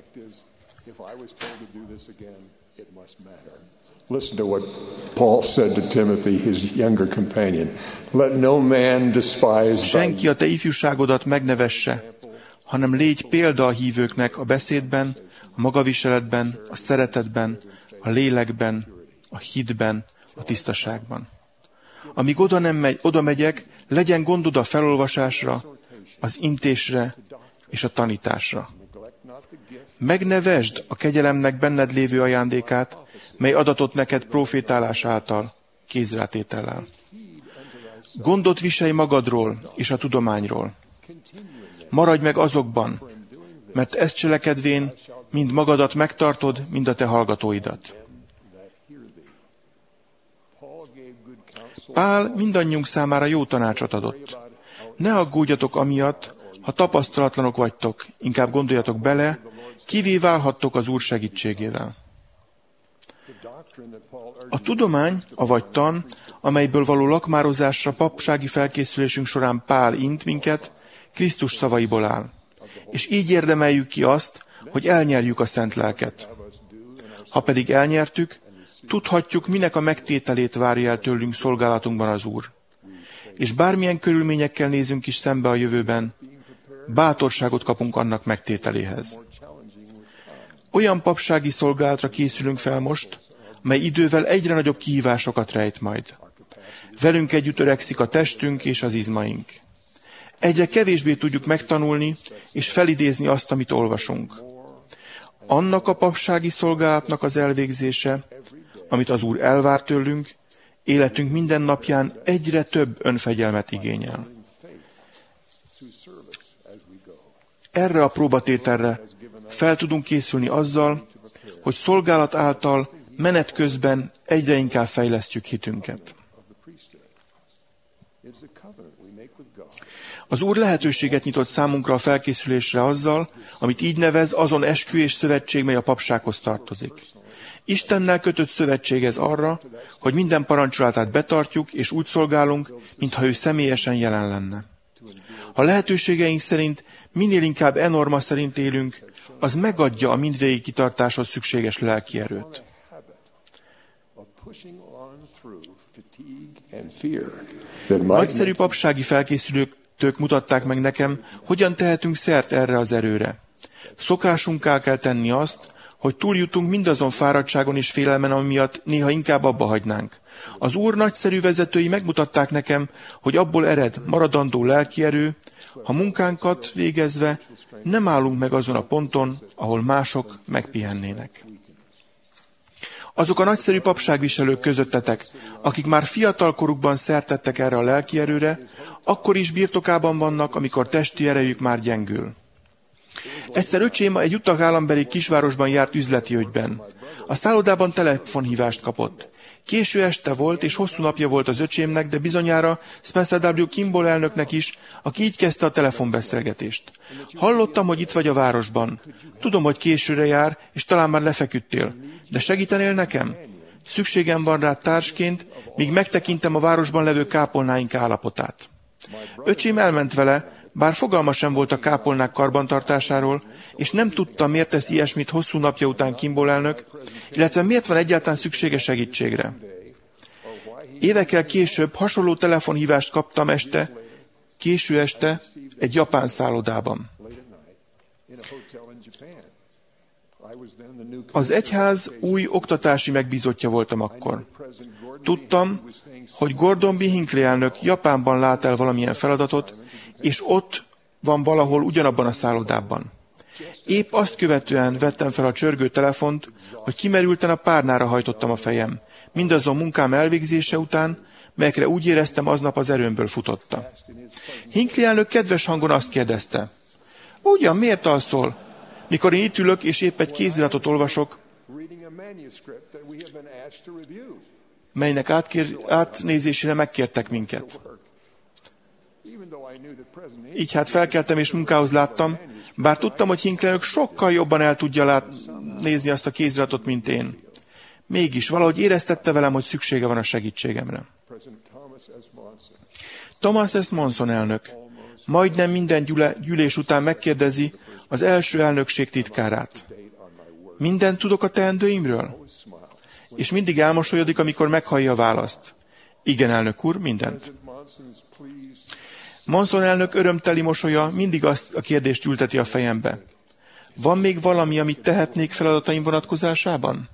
Listen to what Paul said to Timothy, his younger companion. Let no man despise Senki a te ifjúságodat megnevesse, hanem légy példa a hívőknek a beszédben, a magaviseletben, a szeretetben, a lélekben, a hitben, a tisztaságban. Amíg oda nem megy, oda megyek, legyen gondod a felolvasásra, az intésre és a tanításra. Megnevesd a kegyelemnek benned lévő ajándékát, mely adatott neked profétálás által, kézrátétellel. Gondot viselj magadról és a tudományról. Maradj meg azokban, mert ezt cselekedvén mind magadat megtartod, mind a te hallgatóidat. Pál mindannyiunk számára jó tanácsot adott. Ne aggódjatok amiatt, ha tapasztalatlanok vagytok, inkább gondoljatok bele, kivé válhattok az Úr segítségével. A tudomány, avagy tan, amelyből való lakmározásra papsági felkészülésünk során Pál int minket, Krisztus szavaiból áll. És így érdemeljük ki azt, hogy elnyerjük a szent lelket. Ha pedig elnyertük, tudhatjuk, minek a megtételét várja el tőlünk szolgálatunkban az Úr. És bármilyen körülményekkel nézünk is szembe a jövőben, bátorságot kapunk annak megtételéhez. Olyan papsági szolgálatra készülünk fel most, mely idővel egyre nagyobb kihívásokat rejt majd. Velünk együtt öregszik a testünk és az izmaink. Egyre kevésbé tudjuk megtanulni és felidézni azt, amit olvasunk. Annak a papsági szolgálatnak az elvégzése, amit az Úr elvár tőlünk, életünk minden napján egyre több önfegyelmet igényel. Erre a próbatételre fel tudunk készülni azzal, hogy szolgálat által menet közben egyre inkább fejlesztjük hitünket. Az Úr lehetőséget nyitott számunkra a felkészülésre azzal, amit így nevez, azon eskü és szövetség, mely a papsághoz tartozik. Istennel kötött szövetség ez arra, hogy minden parancsolatát betartjuk, és úgy szolgálunk, mintha ő személyesen jelen lenne. Ha lehetőségeink szerint minél inkább e norma szerint élünk, az megadja a mindvégig kitartáshoz szükséges lelki erőt. Nagyszerű papsági felkészülők mutatták meg nekem, hogyan tehetünk szert erre az erőre. Szokásunká kell tenni azt, hogy túljutunk mindazon fáradtságon és félelmen, ami miatt néha inkább abba hagynánk. Az Úr nagyszerű vezetői megmutatták nekem, hogy abból ered maradandó lelki erő, ha munkánkat végezve nem állunk meg azon a ponton, ahol mások megpihennének. Azok a nagyszerű papságviselők közöttetek, akik már fiatal korukban szert tettek erre a lelki erőre, akkor is birtokában vannak, amikor testi erejük már gyengül. Egyszer öcsém egy utagállambeli kisvárosban járt üzleti ügyben. A szállodában telefonhívást kapott. Késő este volt, és hosszú napja volt az öcsémnek, de bizonyára Spencer W. Kimball elnöknek is, aki így kezdte a telefonbeszélgetést. Hallottam, hogy itt vagy a városban. Tudom, hogy későre jár, és talán már lefeküdtél. De segítenél nekem? Szükségem van rá társként, míg megtekintem a városban levő kápolnáink állapotát. Öcsém elment vele, bár fogalma sem volt a kápolnák karbantartásáról, és nem tudta, miért tesz ilyesmit hosszú napja után Kimball elnök, illetve miért van egyáltalán szüksége segítségre. Évekkel később hasonló telefonhívást kaptam este, késő este egy japán szállodában. Az egyház új oktatási megbízottja voltam akkor. Tudtam, hogy Gordon B. Hinckley elnök Japánban lát el valamilyen feladatot, és ott van valahol ugyanabban a szállodában. Épp azt követően vettem fel a csörgő telefont, hogy kimerülten a párnára hajtottam a fejem, mindazon munkám elvégzése után, melyekre úgy éreztem, aznap az erőmből futotta. Hinckley elnök kedves hangon azt kérdezte: ugyan, miért alszol? Mikor én itt ülök, és épp egy kéziratot olvasok, melynek átkér, átnézésére megkértek minket. Így hát felkeltem és munkához láttam, bár tudtam, hogy Hinckley elnök sokkal jobban el tudja lát, nézni azt a kéziratot, mint én. Mégis valahogy éreztette velem, hogy szüksége van a segítségemre. Thomas S. Monson elnök majdnem minden gyűle, gyűlés után megkérdezi az első elnökség titkárát: mindent tudok a teendőimről? És mindig elmosolyodik, amikor meghallja a választ: igen, elnök úr, mindent. Monson elnök örömteli mosolya mindig azt a kérdést ülteti a fejembe: van még valami, amit tehetnék feladataim vonatkozásában?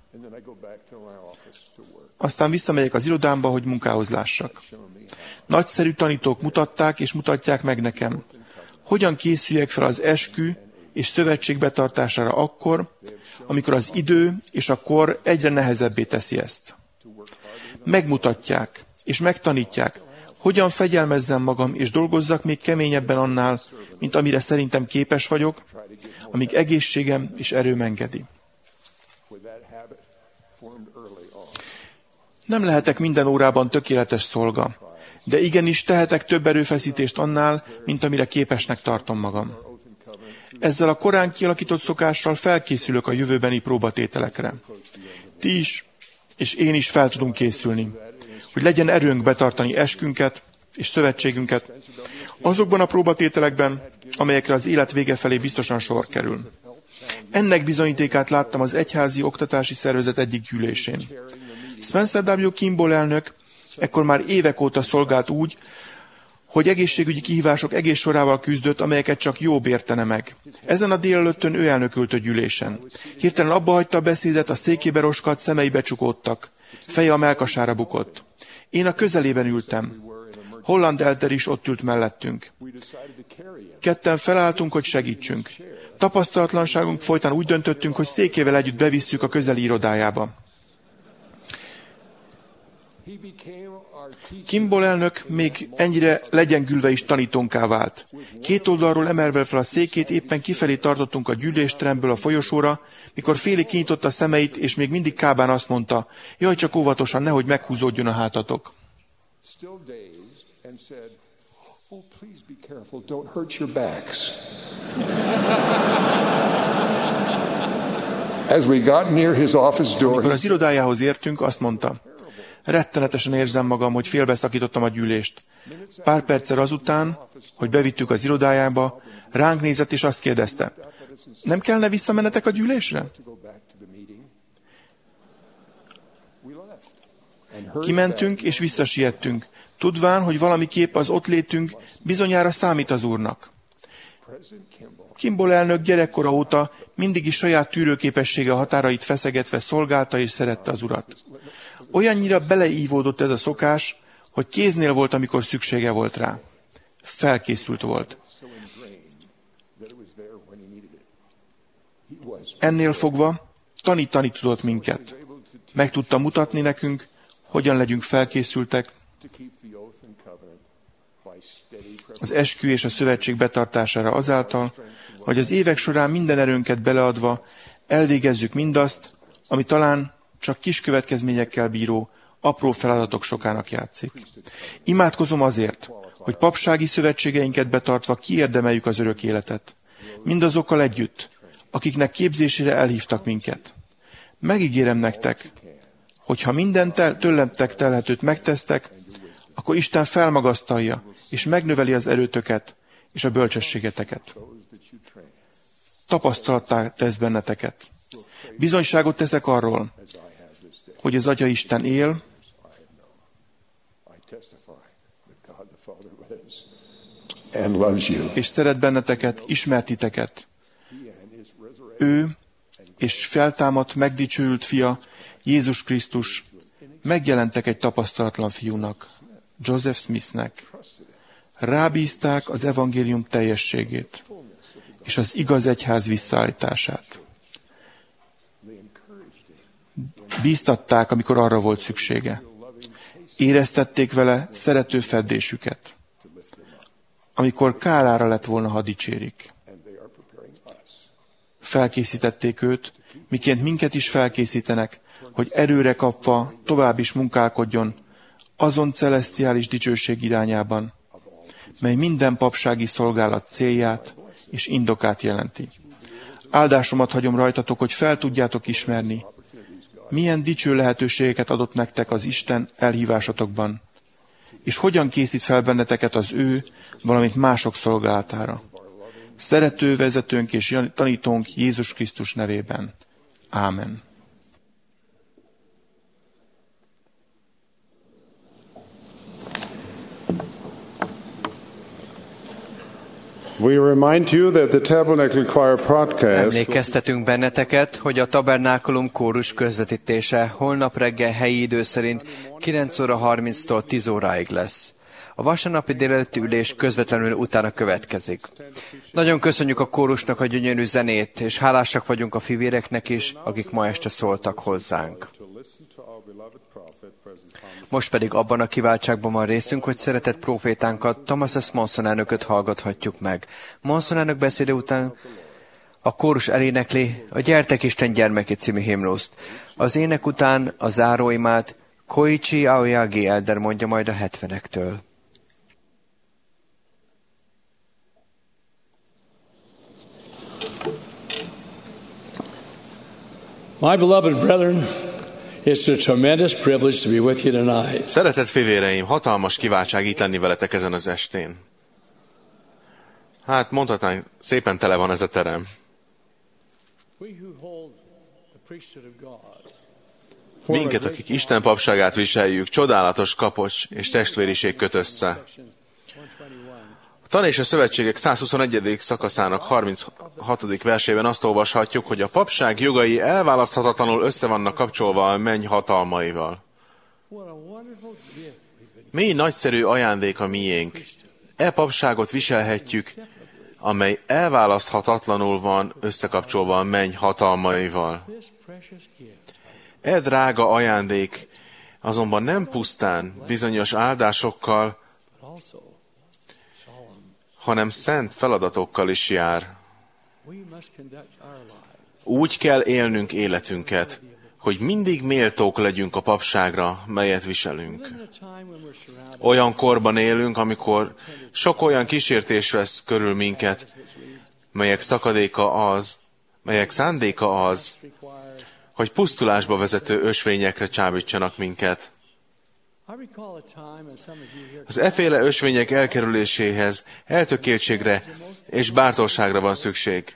Aztán visszamegyek az irodámba, hogy munkához lássak. Nagyszerű tanítók mutatták és mutatják meg nekem, hogyan készüljek fel az eskü és szövetség betartására akkor, amikor az idő és a kor egyre nehezebbé teszi ezt. Megmutatják és megtanítják, hogyan fegyelmezzem magam és dolgozzak még keményebben annál, mint amire szerintem képes vagyok, amíg egészségem és erőm engedi. Nem lehetek minden órában tökéletes szolga, de igenis tehetek több erőfeszítést annál, mint amire képesnek tartom magam. Ezzel a korán kialakított szokással felkészülök a jövőbeni próbatételekre. Ti is, és én is fel tudunk készülni, hogy legyen erőnk betartani eskünket és szövetségünket azokban a próbatételekben, amelyekre az élet vége felé biztosan sor kerül. Ennek bizonyítékát láttam az egyházi oktatási szervezet egyik gyűlésén. Spencer W. Kimball elnök ekkor már évek óta szolgált úgy, hogy egészségügyi kihívások egész sorával küzdött, amelyeket csak Jobb értene meg. Ezen a délelőttön ő elnökölt a gyűlésen. Hirtelen abba hagyta a beszédet, a székébe roskadt, szemei becsukódtak. Feje a mellkasára bukott. Én a közelében ültem. Holland elder is ott ült mellettünk. Ketten felálltunk, hogy segítsünk. Tapasztalatlanságunk folytán úgy döntöttünk, hogy székével együtt bevisszük a közeli irodájába. Kimball elnök még ennyire legyengülve is tanítónká vált. Két oldalról emelve fel a székét éppen kifelé tartottunk a gyűlésteremből a folyosóra, mikor félig kinyitotta a szemeit, és még mindig kábán azt mondta: jaj, csak óvatosan, nehogy meghúzódjon a hátatok. and said, "Oh, please be careful, don't hurt your backs." As we got near his office door, amikor az irodájához értünk, azt mondta, rettenetesen érzem magam, hogy félbeszakítottam a gyűlést. Pár perccel azután, hogy bevittük az irodájába, ránk nézett és azt kérdezte, nem kellene visszamennetek a gyűlésre? Kimentünk és visszasiettünk, tudván, hogy valamiképp az ott létünk bizonyára számít az Úrnak. Kimball elnök gyerekkora óta mindig is saját tűrőképessége határait feszegetve szolgálta és szerette az Urat. Olyannyira beleívódott ez a szokás, hogy kéznél volt, amikor szüksége volt rá. Felkészült volt. Ennél fogva tanítani tudott minket. Meg tudta mutatni nekünk, hogyan legyünk felkészültek az eskü és a szövetség betartására azáltal, hogy az évek során minden erőnket beleadva elvégezzük mindazt, ami talán csak kis következményekkel bíró, apró feladatok sokának játszik. Imádkozom azért, hogy papsági szövetségeinket betartva kiérdemeljük az örök életet. Mindazokkal együtt, akiknek képzésére elhívtak minket. Megígérem nektek, hogy ha minden tel- tőlemtek telhetőt megtesztek, akkor Isten felmagasztalja, és megnöveli az erőtöket és a bölcsességeteket. Tapasztalattá tesz benneteket. Bizonyságot teszek arról, hogy az Atya Isten él, és szeret benneteket, ismert titeket. Ő és feltámadt, megdicsőült fia, Jézus Krisztus, megjelentek egy tapasztalatlan fiúnak, Joseph Smithnek. Rábízták az evangélium teljességét, és az igaz egyház visszaállítását. Bíztatták, amikor arra volt szüksége. Éreztették vele szerető feddésüket, amikor kárára lett volna, ha dicsérik. Felkészítették őt, miként minket is felkészítenek, hogy erőre kapva tovább is munkálkodjon azon celesztiális dicsőség irányában, mely minden papsági szolgálat célját és indokát jelenti. Áldásomat hagyom rajtatok, hogy fel tudjátok ismerni, milyen dicső lehetőségeket adott nektek az Isten elhívásotokban, és hogyan készít fel benneteket az ő, valamint mások szolgálatára. Szerető vezetőnk és tanítónk Jézus Krisztus nevében. Ámen. We remind you that the Tabernacle Choir podcast Emlékeztetünk benneteket, hogy a Tabernákulum kórus közvetítése holnap reggel helyi idő szerint kilenc óra harminctól tíz óráig lesz. A vasárnapi délelőtti ülés közvetlenül utána következik. Nagyon köszönjük a kórusnak a gyönyörű zenét, és hálásak vagyunk a fivéreknek is, akik ma este szóltak hozzánk. Most pedig abban a kiváltságban van részünk, hogy szeretett profétánkat, Thomas S. Monson elnököt hallgathatjuk meg. Monson elnök beszéde után a kórus elénekli a Gyertek Isten gyermeki című himnuszt. Az ének után a záróimát Koichi Aoyagi elder mondja majd a hetvenektől. My beloved brethren, it's a tremendous privilege to be with you tonight. Szeretett fivéreim, hatalmas kiváltság itt lenni veletek ezen az estén. Hát mondhatnánk, szépen tele van ez a terem. Minket, akik Isten papságát viseljük, csodálatos kapocs és testvériség köt össze. A Tan és a Szövetségek százhuszonegyedik szakaszának harminchatodik versében azt olvashatjuk, hogy a papság jogai elválaszthatatlanul össze vannak kapcsolva a menny hatalmaival. Mély nagyszerű ajándék a miénk. E papságot viselhetjük, amely elválaszthatatlanul van összekapcsolva a menny hatalmaival. E drága ajándék azonban nem pusztán bizonyos áldásokkal, hanem szent feladatokkal is jár. Úgy kell élnünk életünket, hogy mindig méltók legyünk a papságra, melyet viselünk. Olyan korban élünk, amikor sok olyan kísértés vesz körül minket, melyek szakadéka az, melyek szándéka az, hogy pusztulásba vezető ösvényekre csábítsanak minket. Az efféle ösvények elkerüléséhez eltökéltségre és bátorságra van szükség.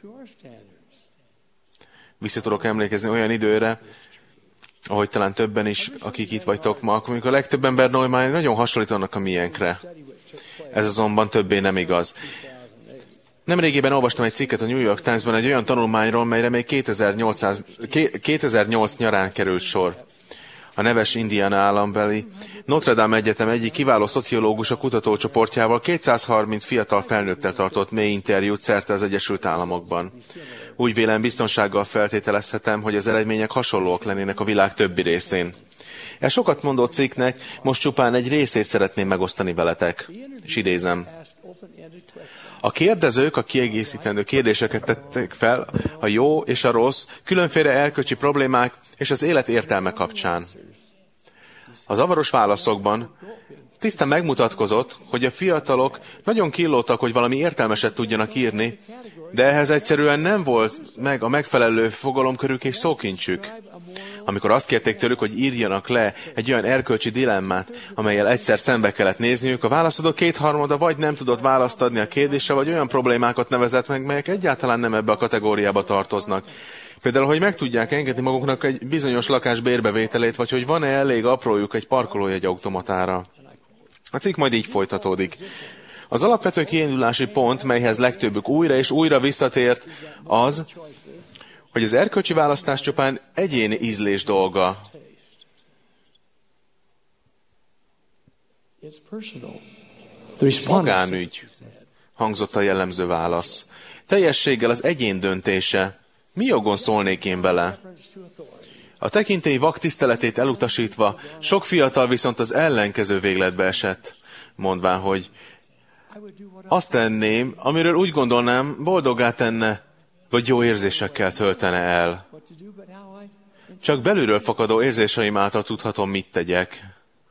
Vissza tudok emlékezni olyan időre, ahogy talán többen is, akik itt vagytok ma, amikor a legtöbb ember normál nagyon hasonlítanak a miénkre. Ez azonban többé nem igaz. Nemrégében olvastam egy cikket a New York Times-ban egy olyan tanulmányról, melyre még kétezer-nyolc nyarán került sor. A neves Indiana állambeli Notre Dame Egyetem egyik kiváló szociológusa kutatócsoportjával kétszázharminc fiatal felnőttel tartott mély interjút szerte az Egyesült Államokban. Úgy vélem, biztonsággal feltételezhetem, hogy az eredmények hasonlóak lennének a világ többi részén. E sokat mondó cikknek most csupán egy részét szeretném megosztani veletek, és idézem. A kérdezők a kiegészítendő kérdéseket tettek fel a jó és a rossz, különféle erkölcsi problémák és az élet értelme kapcsán. Az zavaros válaszokban tisztán megmutatkozott, hogy a fiatalok nagyon killódtak, hogy valami értelmeset tudjanak írni, de ehhez egyszerűen nem volt meg a megfelelő fogalomkörük és szókincsük. Amikor azt kérték tőlük, hogy írjanak le egy olyan erkölcsi dilemmát, amellyel egyszer szembe kellett nézniük, a válaszadók kétharmada vagy nem tudott választ adni a kérdésre, vagy olyan problémákat nevezett meg, melyek egyáltalán nem ebbe a kategóriába tartoznak. Például, hogy meg tudják engedni maguknak egy bizonyos lakás bérbevételét, vagy hogy van-e elég aprójuk egy parkolójegy automatára. A cikk majd így folytatódik. Az alapvető kiindulási pont, melyhez legtöbbük újra és újra visszatért, az, hogy az erkölcsi választás csupán egyéni ízlés dolga. Magánügy, hangzott a jellemző válasz. Teljességgel az egyén döntése. Mi jogon szólnék én bele? A tekintély vak tiszteletét elutasítva, sok fiatal viszont az ellenkező végletbe esett, mondván, hogy azt tenném, amiről úgy gondolnám, boldoggá tenne, vagy jó érzésekkel töltene el. Csak belülről fakadó érzéseim által tudhatom, mit tegyek.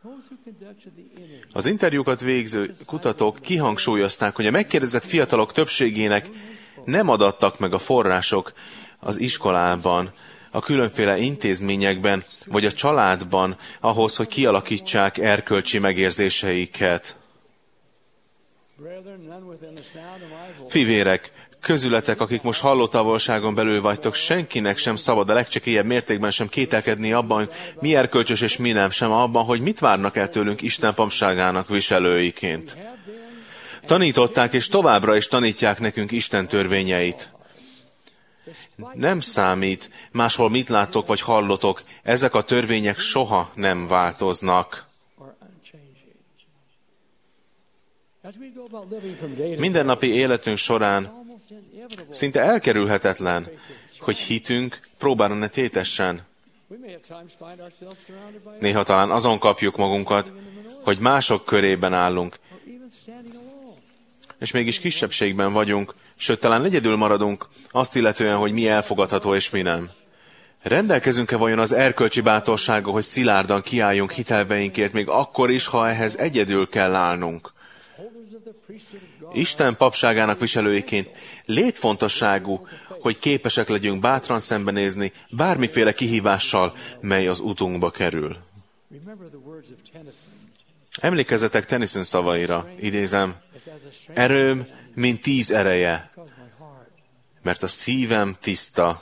Az interjúkat végző kutatók kihangsúlyozták, hogy a megkérdezett fiatalok többségének nem adattak meg a források az iskolában, a különféle intézményekben, vagy a családban ahhoz, hogy kialakítsák erkölcsi megérzéseiket. Fivérek, közületek, akik most hallótávolságon belül vagytok, senkinek sem szabad a legcsekélyebb mértékben sem kételkedni abban, mi erkölcsös és mi nem, sem abban, hogy mit várnak el tőlünk Isten papságának viselőiként. Tanították és továbbra is tanítják nekünk Isten törvényeit. Nem számít, máshol mit láttok vagy hallotok, ezek a törvények soha nem változnak. Mindennapi életünk során szinte elkerülhetetlen, hogy hitünk próbára ne tétessen. Néha talán azon kapjuk magunkat, hogy mások körében állunk, és mégis kisebbségben vagyunk, sőt, talán egyedül maradunk, azt illetően, hogy mi elfogadható és mi nem. Rendelkezünk-e vajon az erkölcsi bátorsága, hogy szilárdan kiálljunk hitelveinkért, még akkor is, ha ehhez egyedül kell állnunk? Isten papságának viselőiként létfontosságú, hogy képesek legyünk bátran szembenézni bármiféle kihívással, mely az utunkba kerül. Emlékezzetek Tennyson szavaira, idézem, erőm, mint tíz ereje, mert a szívem tiszta.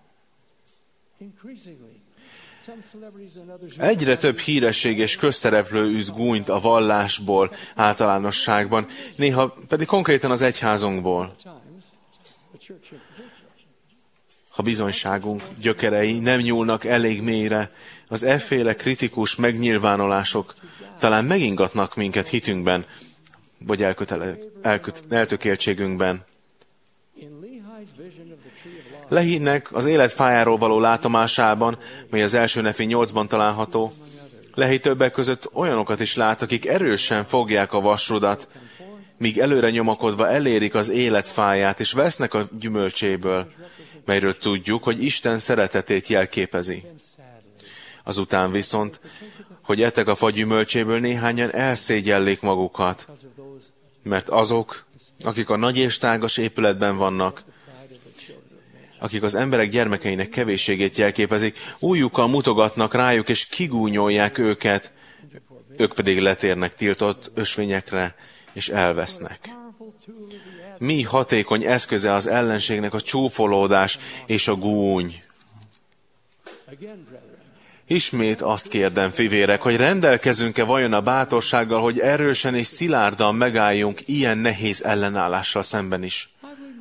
Egyre több híresség és közszereplő üz gúnyt a vallásból, általánosságban, néha pedig konkrétan az egyházunkból. Ha bizonyságunk gyökerei nem nyúlnak elég mélyre, az efféle kritikus megnyilvánulások talán megingatnak minket hitünkben, vagy elkötele, elköt, eltökéltségünkben. Lehinek az életfájáról való látomásában, mely az első Nefi nyolcban található, Lehi többek között olyanokat is lát, akik erősen fogják a vasrudat, míg előre nyomakodva elérik az életfáját, és vesznek a gyümölcséből, melyről tudjuk, hogy Isten szeretetét jelképezi. Azután viszont, hogy ettek a fa gyümölcséből, néhányan elszégyellik magukat, mert azok, akik a nagy és tágas épületben vannak, akik az emberek gyermekeinek kevésségét jelképezik, ujjukkal mutogatnak rájuk, és kigúnyolják őket, ők pedig letérnek tiltott ösvényekre, és elvesznek. Mi hatékony eszköze az ellenségnek a csúfolódás és a gúny? Ismét azt kérdem, fivérek, hogy rendelkezünk-e vajon a bátorsággal, hogy erősen és szilárdan megálljunk ilyen nehéz ellenállással szemben is?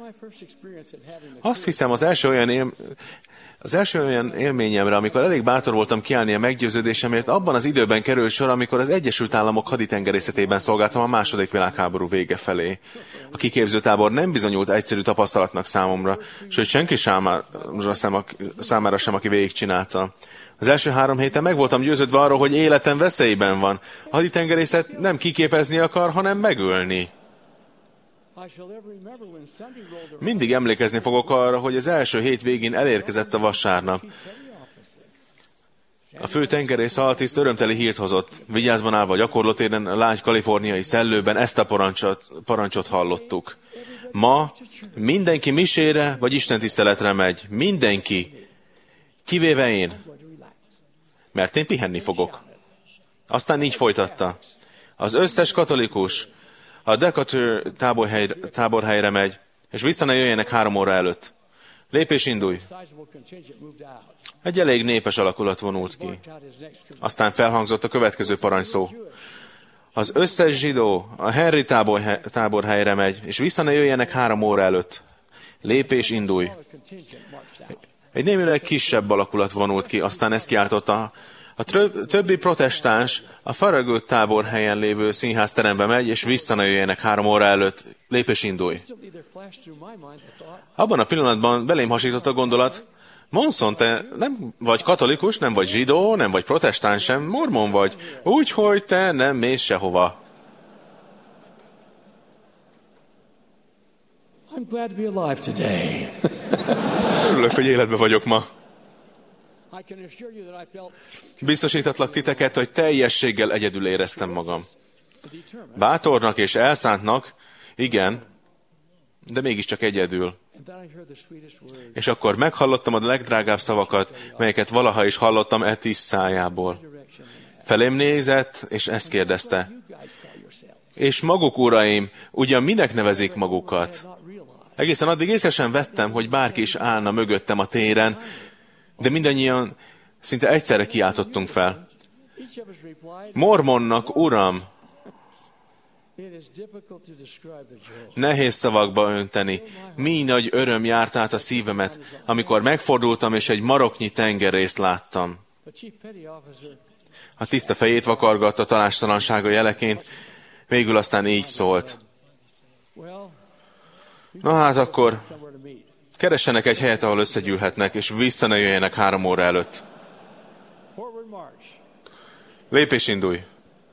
Azt hiszem, az első olyan, él... az első olyan élményemre, amikor elég bátor voltam kiállni a meggyőződésemért, abban az időben került sor, amikor az Egyesült Államok haditengerészetében szolgáltam a második világháború vége felé. A kiképzőtábor nem bizonyult egyszerű tapasztalatnak számomra, sőt senki számára, számára sem, aki végigcsinálta. Az első három héten meg voltam győződve arról, hogy életem veszélyben van. A haditengerészet nem kiképezni akar, hanem megölni. Mindig emlékezni fogok arra, hogy az első hét végén elérkezett a vasárnap. A fő tengerész altiszt örömteli hírt hozott. Vigyázban állva a gyakorlatéren, a lágy kaliforniai szellőben ezt a parancsot, parancsot hallottuk. Ma mindenki misére vagy istentiszteletre megy. Mindenki. Kivéve én. Mert én pihenni fogok. Aztán így folytatta. Az összes katolikus a Decatur táborhely, táborhelyre megy, és vissza ne jöjjenek három óra előtt. Lépés indulj. Egy elég népes alakulat vonult ki. Aztán felhangzott a következő parancsszó. Az összes zsidó a Henry táborhely, táborhelyre megy, és vissza ne jöjjenek három óra előtt. Lépés indulj. Egy némileg kisebb alakulat vonult ki, aztán ezt kiáltotta. A többi protestáns a Farragut táborhelyen lévő színházterembe megy, és vissza ne jöjjenek három óra előtt. Lépés indulj. Abban a pillanatban belém hasított a gondolat, Monson, te nem vagy katolikus, nem vagy zsidó, nem vagy protestáns sem, mormon vagy, úgyhogy te nem mész sehova. I'm glad to be alive today. Örülök, hogy életben vagyok ma. Biztosítatlak titeket, hogy teljességgel egyedül éreztem magam. Bátornak és elszántnak, igen, de mégiscsak egyedül. És akkor meghallottam a legdrágább szavakat, melyeket valaha is hallottam e tiszt szájából. Felém nézett, és ezt kérdezte. És maguk, uraim, ugyan minek nevezik magukat? Egészen addig észre sem vettem, hogy bárki is állna mögöttem a téren, de mindannyian szinte egyszerre kiáltottunk fel. Mormonnak, uram! Nehéz szavakba önteni. Mi nagy öröm járt át a szívemet, amikor megfordultam, és egy maroknyi tengerészt láttam. A tiszta fejét vakargatta tanástalansága jeleként, végül aztán így szólt. Na hát akkor keressenek egy helyet, ahol összegyűlhetnek, és vissza ne jöjjenek három óra előtt. Lépés indulj!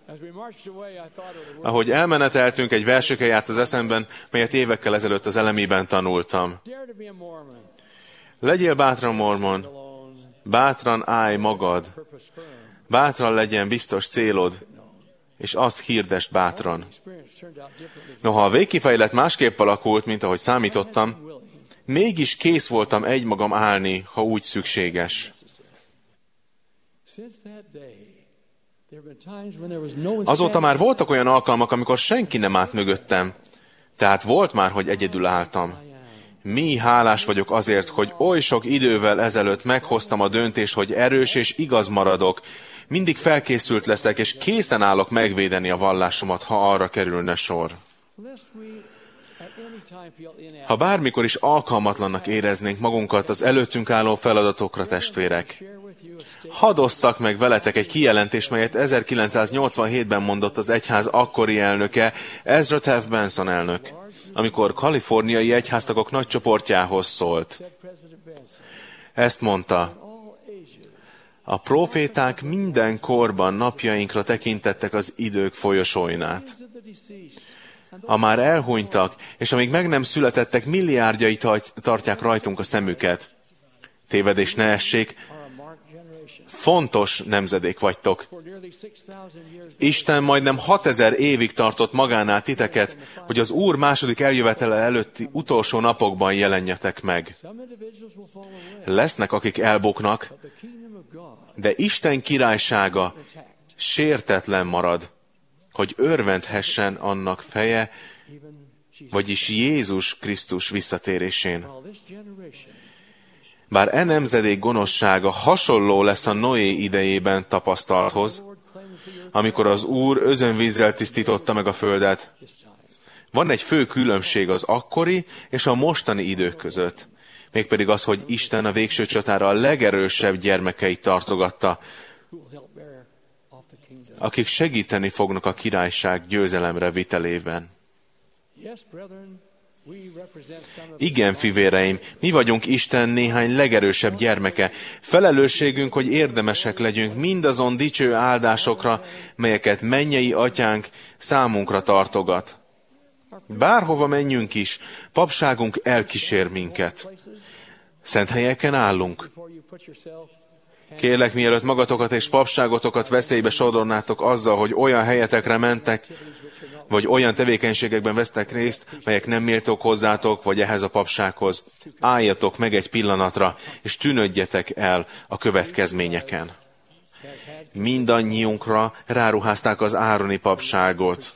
Ahogy elmeneteltünk, egy verseke járt az eszemben, melyet évekkel ezelőtt az elemében tanultam. Legyél bátran mormon, bátran állj magad, bátran legyen biztos célod, és azt hirdesd bátran. Noha a végkifejlet másképp alakult, mint ahogy számítottam, mégis kész voltam egymagam állni, ha úgy szükséges. Azóta már voltak olyan alkalmak, amikor senki nem állt mögöttem, tehát volt már, hogy egyedül álltam. Mi hálás vagyok azért, hogy oly sok idővel ezelőtt meghoztam a döntést, hogy erős és igaz maradok, mindig felkészült leszek, és készen állok megvédeni a vallásomat, ha arra kerülne sor. Ha bármikor is alkalmatlannak éreznénk magunkat az előttünk álló feladatokra, testvérek, hadd osszak meg veletek egy kijelentést, melyet ezerkilencszáznyolcvanhétben mondott az egyház akkori elnöke, Ezra Taft Benson elnök, amikor kaliforniai egyháztagok nagy csoportjához szólt. Ezt mondta: a proféták minden korban napjainkra tekintettek az idők folyosóinát. A már elhunytak, és amíg meg nem születettek, milliárdjai tartják rajtunk a szemüket. Tévedés ne essék, fontos nemzedék vagytok. Isten majdnem hatezer évig tartott magánál titeket, hogy az Úr második eljövetele előtti utolsó napokban jelenjetek meg. Lesznek, akik elbuknak, de Isten királysága sértetlen marad, hogy örvendhessen annak feje, vagyis Jézus Krisztus visszatérésén. Bár e nemzedék gonoszsága hasonló lesz a Noé idejében tapasztalthoz, amikor az Úr özönvízzel tisztította meg a földet. Van egy fő különbség az akkori és a mostani idők között, mégpedig az, hogy Isten a végső csatára a legerősebb gyermekeit tartogatta, akik segíteni fognak a királyság győzelemre vitelében. Igen, fivéreim, mi vagyunk Isten néhány legerősebb gyermeke. Felelősségünk, hogy érdemesek legyünk mindazon dicső áldásokra, melyeket mennyei atyánk számunkra tartogat. Bárhova menjünk is, papságunk elkísér minket. Szent helyeken állunk. Kérlek, mielőtt magatokat és papságotokat veszélybe sodornátok azzal, hogy olyan helyetekre mentek, vagy olyan tevékenységekben vesztek részt, melyek nem méltók hozzátok, vagy ehhez a papsághoz. Álljatok meg egy pillanatra, és tűnődjetek el a következményeken. Mindannyiunkra ráruházták az Ároni papságot.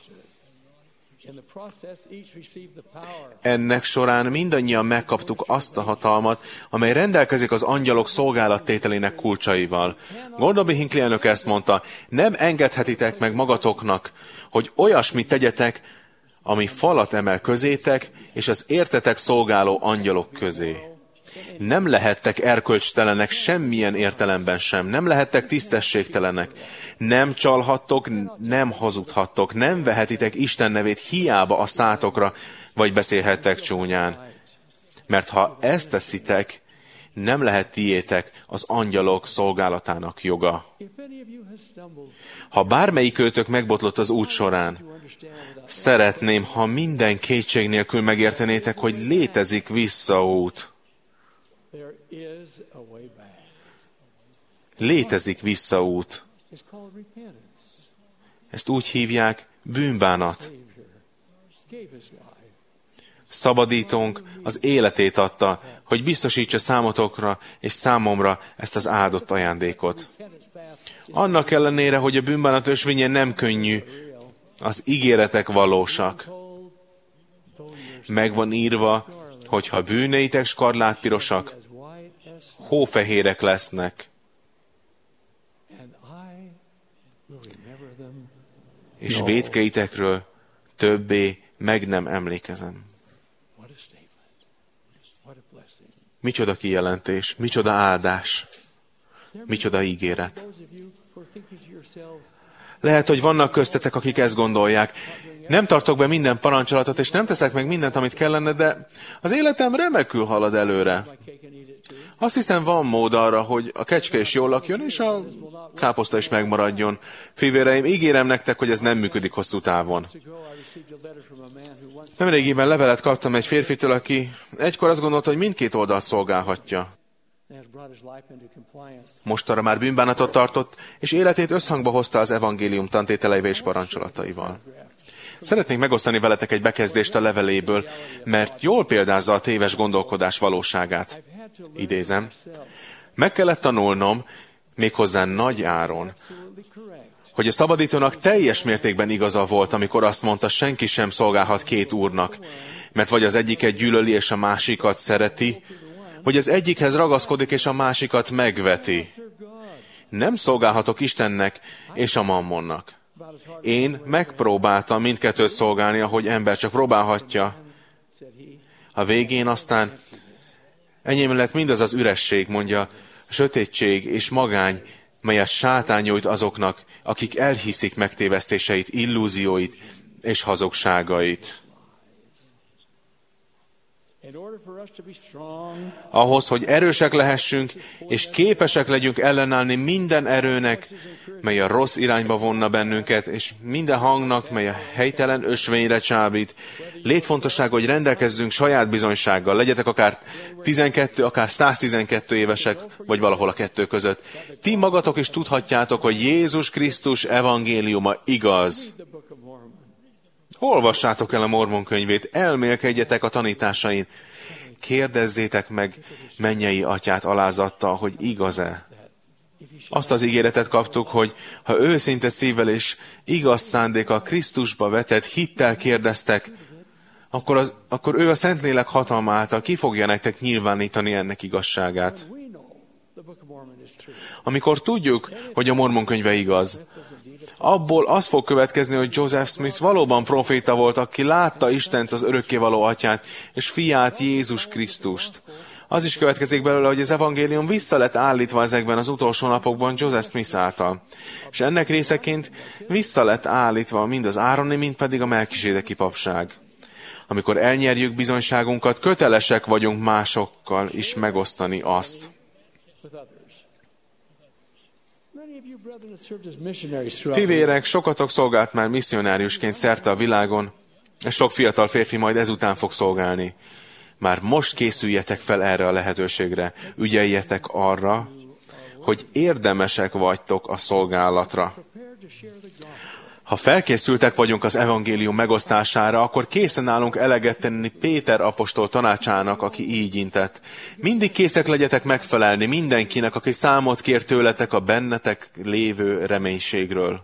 Ennek során mindannyian megkaptuk azt a hatalmat, amely rendelkezik az angyalok szolgálattételének kulcsaival. Gordon B. Hinckley elnök ezt mondta, nem engedhetitek meg magatoknak, hogy olyasmit tegyetek, ami falat emel közétek, és az értetek szolgáló angyalok közé. Nem lehettek erkölcstelenek semmilyen értelemben sem, nem lehettek tisztességtelenek, nem csalhattok, nem hazudhattok, nem vehetitek Isten nevét hiába a szátokra, vagy beszélhettek csúnyán. Mert ha ezt teszitek, nem lehet tiétek az angyalok szolgálatának joga. Ha bármelyikőtök megbotlott az út során, szeretném, ha minden kétség nélkül megértenétek, hogy létezik visszaút. Létezik visszaút. Ezt úgy hívják, bűnbánat. Szabadítónk az életét adta, hogy biztosítsa számotokra és számomra ezt az áldott ajándékot. Annak ellenére, hogy a bűnbánat ösvénye nem könnyű, az ígéretek valósak. Meg van írva, hogy ha bűneitek skarlátpirosak, hófehérek lesznek. És vétkeitekről többé meg nem emlékezem. Micsoda kijelentés, micsoda áldás, micsoda ígéret. Lehet, hogy vannak köztetek, akik ezt gondolják. Nem tartok be minden parancsolatot, és nem teszek meg mindent, amit kellene, de az életem remekül halad előre. Azt hiszem, van mód arra, hogy a kecske is jól lakjon, és a káposzta is megmaradjon. Fivéreim, ígérem nektek, hogy ez nem működik hosszú távon. Nemrégiben levelet kaptam egy férfitől, aki egykor azt gondolta, hogy mindkét oldalt szolgálhatja. Mostanra már bűnbánatot tartott, és életét összhangba hozta az evangélium tantételeivel és parancsolataival. Szeretnék megosztani veletek egy bekezdést a leveléből, mert jól példázza a téves gondolkodás valóságát. Idézem. Meg kellett tanulnom, méghozzá nagy áron, hogy a szabadítónak teljes mértékben igaza volt, amikor azt mondta, senki sem szolgálhat két úrnak, mert vagy az egyiket gyűlöli és a másikat szereti, vagy az egyikhez ragaszkodik és a másikat megveti. Nem szolgálhatok Istennek és a mammonnak. Én megpróbáltam mindkettőt szolgálni, ahogy ember csak próbálhatja. A végén aztán enyém lett mindaz az üresség, mondja, sötétség és magány, melyet sátán nyújt azoknak, akik elhiszik megtévesztéseit, illúzióit és hazugságait. Ahhoz, hogy erősek lehessünk, és képesek legyünk ellenállni minden erőnek, mely a rossz irányba vonna bennünket, és minden hangnak, mely a helytelen ösvényre csábít. Létfontosság, hogy rendelkezzünk saját bizonysággal, legyetek akár tizenkettő, akár száztizenkettő évesek, vagy valahol a kettő között. Ti magatok is tudhatjátok, hogy Jézus Krisztus evangéliuma igaz. Olvassátok el a Mormon könyvét, elmélkedjetek a tanításain. Kérdezzétek meg mennyei atyát alázattal, hogy igaz-e. Azt az ígéretet kaptuk, hogy ha őszinte szívvel és igaz szándékkal Krisztusba vetett hittel kérdeztek, akkor, az, akkor ő a Szentlélek hatalma által ki fogja nektek nyilvánítani ennek igazságát. Amikor tudjuk, hogy a Mormon könyve igaz, abból az fog következni, hogy Joseph Smith valóban proféta volt, aki látta Istent, az örökkévaló atyát, és fiát, Jézus Krisztust. Az is következik belőle, hogy az evangélium vissza lett állítva ezekben az utolsó napokban Joseph Smith által. És ennek részeként vissza lett állítva mind az Ároni, mind pedig a Melkisédeki papság. Amikor elnyerjük bizonyságunkat, kötelesek vagyunk másokkal is megosztani azt. Fivérek, sokatok szolgált már misszionáriusként szerte a világon, és sok fiatal férfi majd ezután fog szolgálni. Már most készüljetek fel erre a lehetőségre, ügyeljetek arra, hogy érdemesek vagytok a szolgálatra. Ha felkészültek vagyunk az evangélium megosztására, akkor készen állunk eleget tenni Péter apostol tanácsának, aki így intett. Mindig készek legyetek megfelelni mindenkinek, aki számot kér tőletek a bennetek lévő reménységről.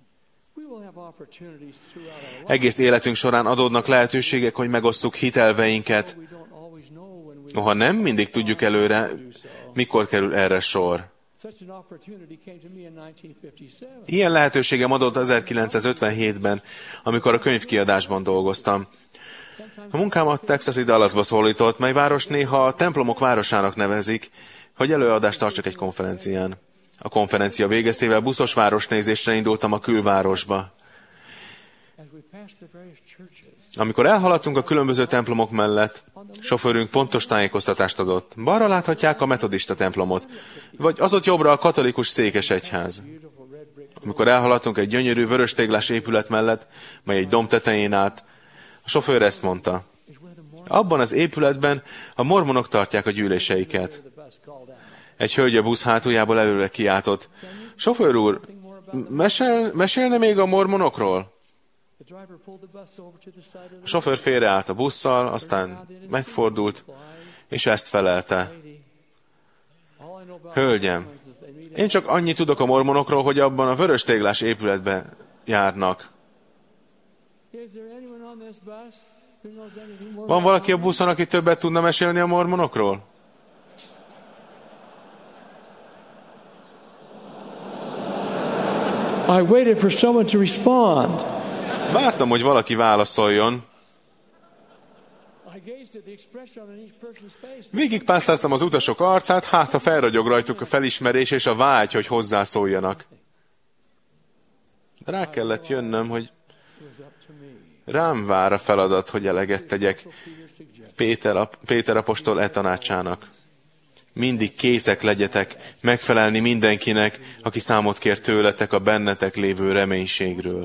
Egész életünk során adódnak lehetőségek, hogy megosszuk hitelveinket. Noha nem mindig tudjuk előre, mikor kerül erre sor. Ilyen lehetőségem adott ezerkilencszázötvenhétben, amikor a könyvkiadásban dolgoztam. A munkámat Texasi Dallasba szólított, mely város néha a templomok városának nevezik, hogy előadást tartsak egy konferencián. A konferencia végeztével buszos városnézésre indultam a külvárosba. Amikor elhaladtunk a különböző templomok mellett, sofőrünk pontos tájékoztatást adott. Balra láthatják a metodista templomot, vagy az ott jobbra a katolikus székesegyház. Amikor elhaladtunk egy gyönyörű vöröstéglás épület mellett, mely egy domb tetején állt, a sofőr ezt mondta. Abban az épületben a mormonok tartják a gyűléseiket. Egy hölgy a busz hátuljából előre kiáltott. Sofőr úr, mesél, mesélne még a mormonokról? A sofőr félreállt a busszal, aztán megfordult, és ezt felelte. Hölgyem, én csak annyit tudok a mormonokról, hogy abban a vöröstéglás épületben járnak. Van valaki a buszon, aki többet tudna mesélni a mormonokról? I waited for someone to respond. Vártam, hogy valaki válaszoljon. Végigpásztáztam az utasok arcát, hát ha felragyog rajtuk a felismerés és a vágy, hogy hozzászóljanak. Rá kellett jönnöm, hogy rám vár a feladat, hogy eleget tegyek Péter, Péter apostol e tanácsának. Mindig készek legyetek megfelelni mindenkinek, aki számot kér tőletek a bennetek lévő reménységről.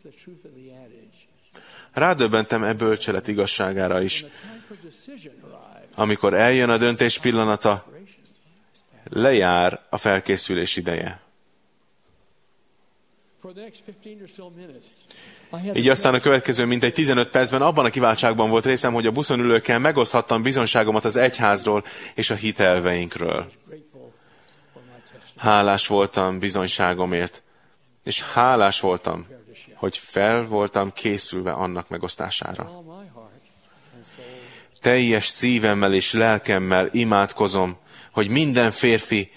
Rádöbbentem e bölcselet igazságára is. Amikor eljön a döntés pillanata, lejár a felkészülés ideje. Így aztán a következő mintegy tizenöt percben abban a kiváltságban volt részem, hogy a buszon ülőkkel megoszthattam bizonyságomat az egyházról és a hitelveinkről. Hálás voltam bizonyságomért, és hálás voltam, hogy fel voltam készülve annak megosztására. Teljes szívemmel és lelkemmel imádkozom, hogy minden férfi,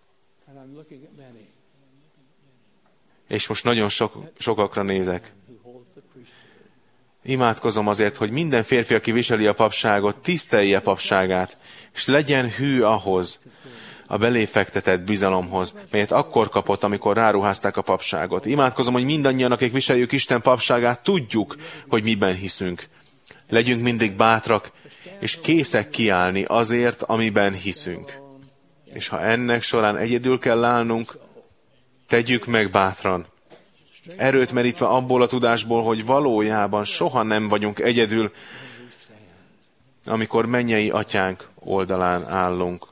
és most nagyon sok, sokakra nézek, imádkozom azért, hogy minden férfi, aki viseli a papságot, tisztelje papságát, és legyen hű ahhoz, a belé fektetett bizalomhoz, melyet akkor kapott, amikor ráruházták a papságot. Imádkozom, hogy mindannyian, akik viseljük Isten papságát, tudjuk, hogy miben hiszünk. Legyünk mindig bátrak, és készek kiállni azért, amiben hiszünk. És ha ennek során egyedül kell állnunk, tegyük meg bátran. Erőt merítve abból a tudásból, hogy valójában soha nem vagyunk egyedül, amikor mennyei atyánk oldalán állunk.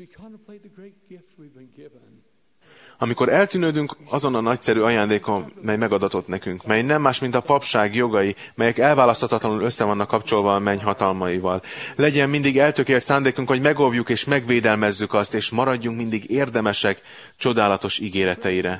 Amikor eltűnődünk azon a nagyszerű ajándékon, mely megadatott nekünk, mely nem más, mint a papság jogai, melyek elválaszthatatlanul össze vannak kapcsolva a menny hatalmaival. Legyen mindig eltökélt szándékunk, hogy megóvjuk és megvédelmezzük azt, és maradjunk mindig érdemesek csodálatos ígéreteire.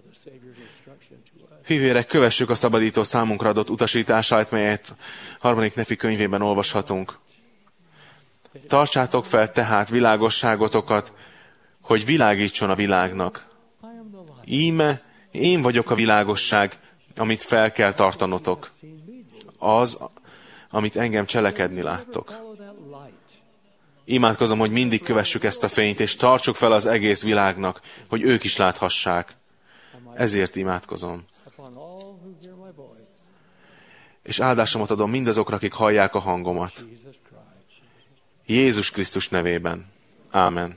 Fivérek, kövessük a szabadító számunkra adott utasítását, melyet harmadik Nefi könyvében olvashatunk. Tartsátok fel tehát világosságotokat, hogy világítson a világnak. Íme, én vagyok a világosság, amit fel kell tartanotok. Az, amit engem cselekedni láttok. Imádkozom, hogy mindig kövessük ezt a fényt, és tartsuk fel az egész világnak, hogy ők is láthassák. Ezért imádkozom. És áldásomat adom mindazokra, akik hallják a hangomat. Jézus Krisztus nevében. Ámen.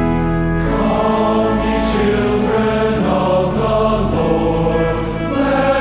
Come, ye children of the Lord, let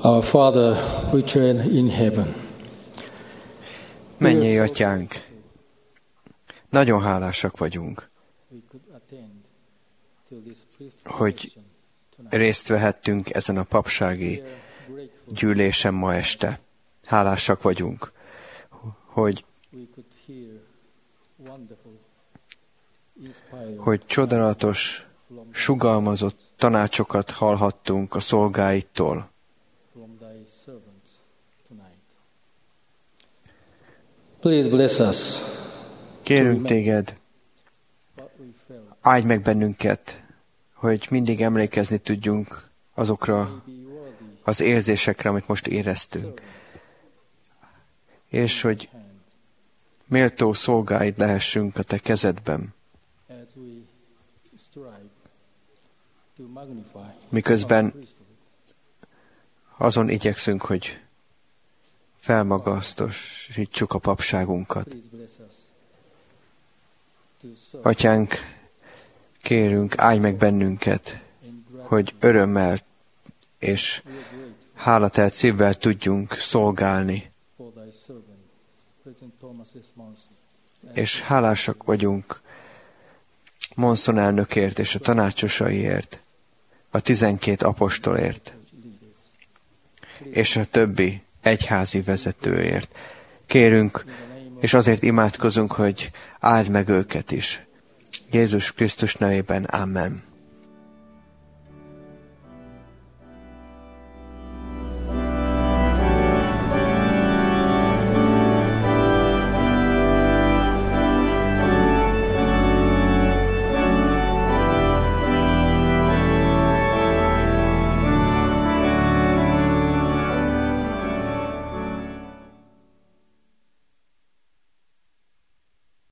Our Father, which art in heaven. Mennyei Atyánk, nagyon hálásak vagyunk, hogy részt vehettünk ezen a papsági gyűlésen ma este. Hálásak vagyunk, hogy, hogy csodálatos, sugalmazott tanácsokat hallhattunk a szolgáittól. Please bless us. Kérünk téged, áldj meg bennünket, hogy mindig emlékezni tudjunk azokra az érzésekre, amit most éreztünk. És hogy méltó szolgáid lehessünk a te kezedben. Miközben azon igyekszünk, hogy felmagasztosítsuk a papságunkat. Atyánk, kérünk, áldj meg bennünket, hogy örömmel és hálatelt szívvel tudjunk szolgálni. És hálásak vagyunk Monson elnökért és a tanácsosaiért, a tizenkét apostolért, és a többi egyházi vezetőért. Kérünk, és azért imádkozunk, hogy áld meg őket is. Jézus Krisztus nevében, amen.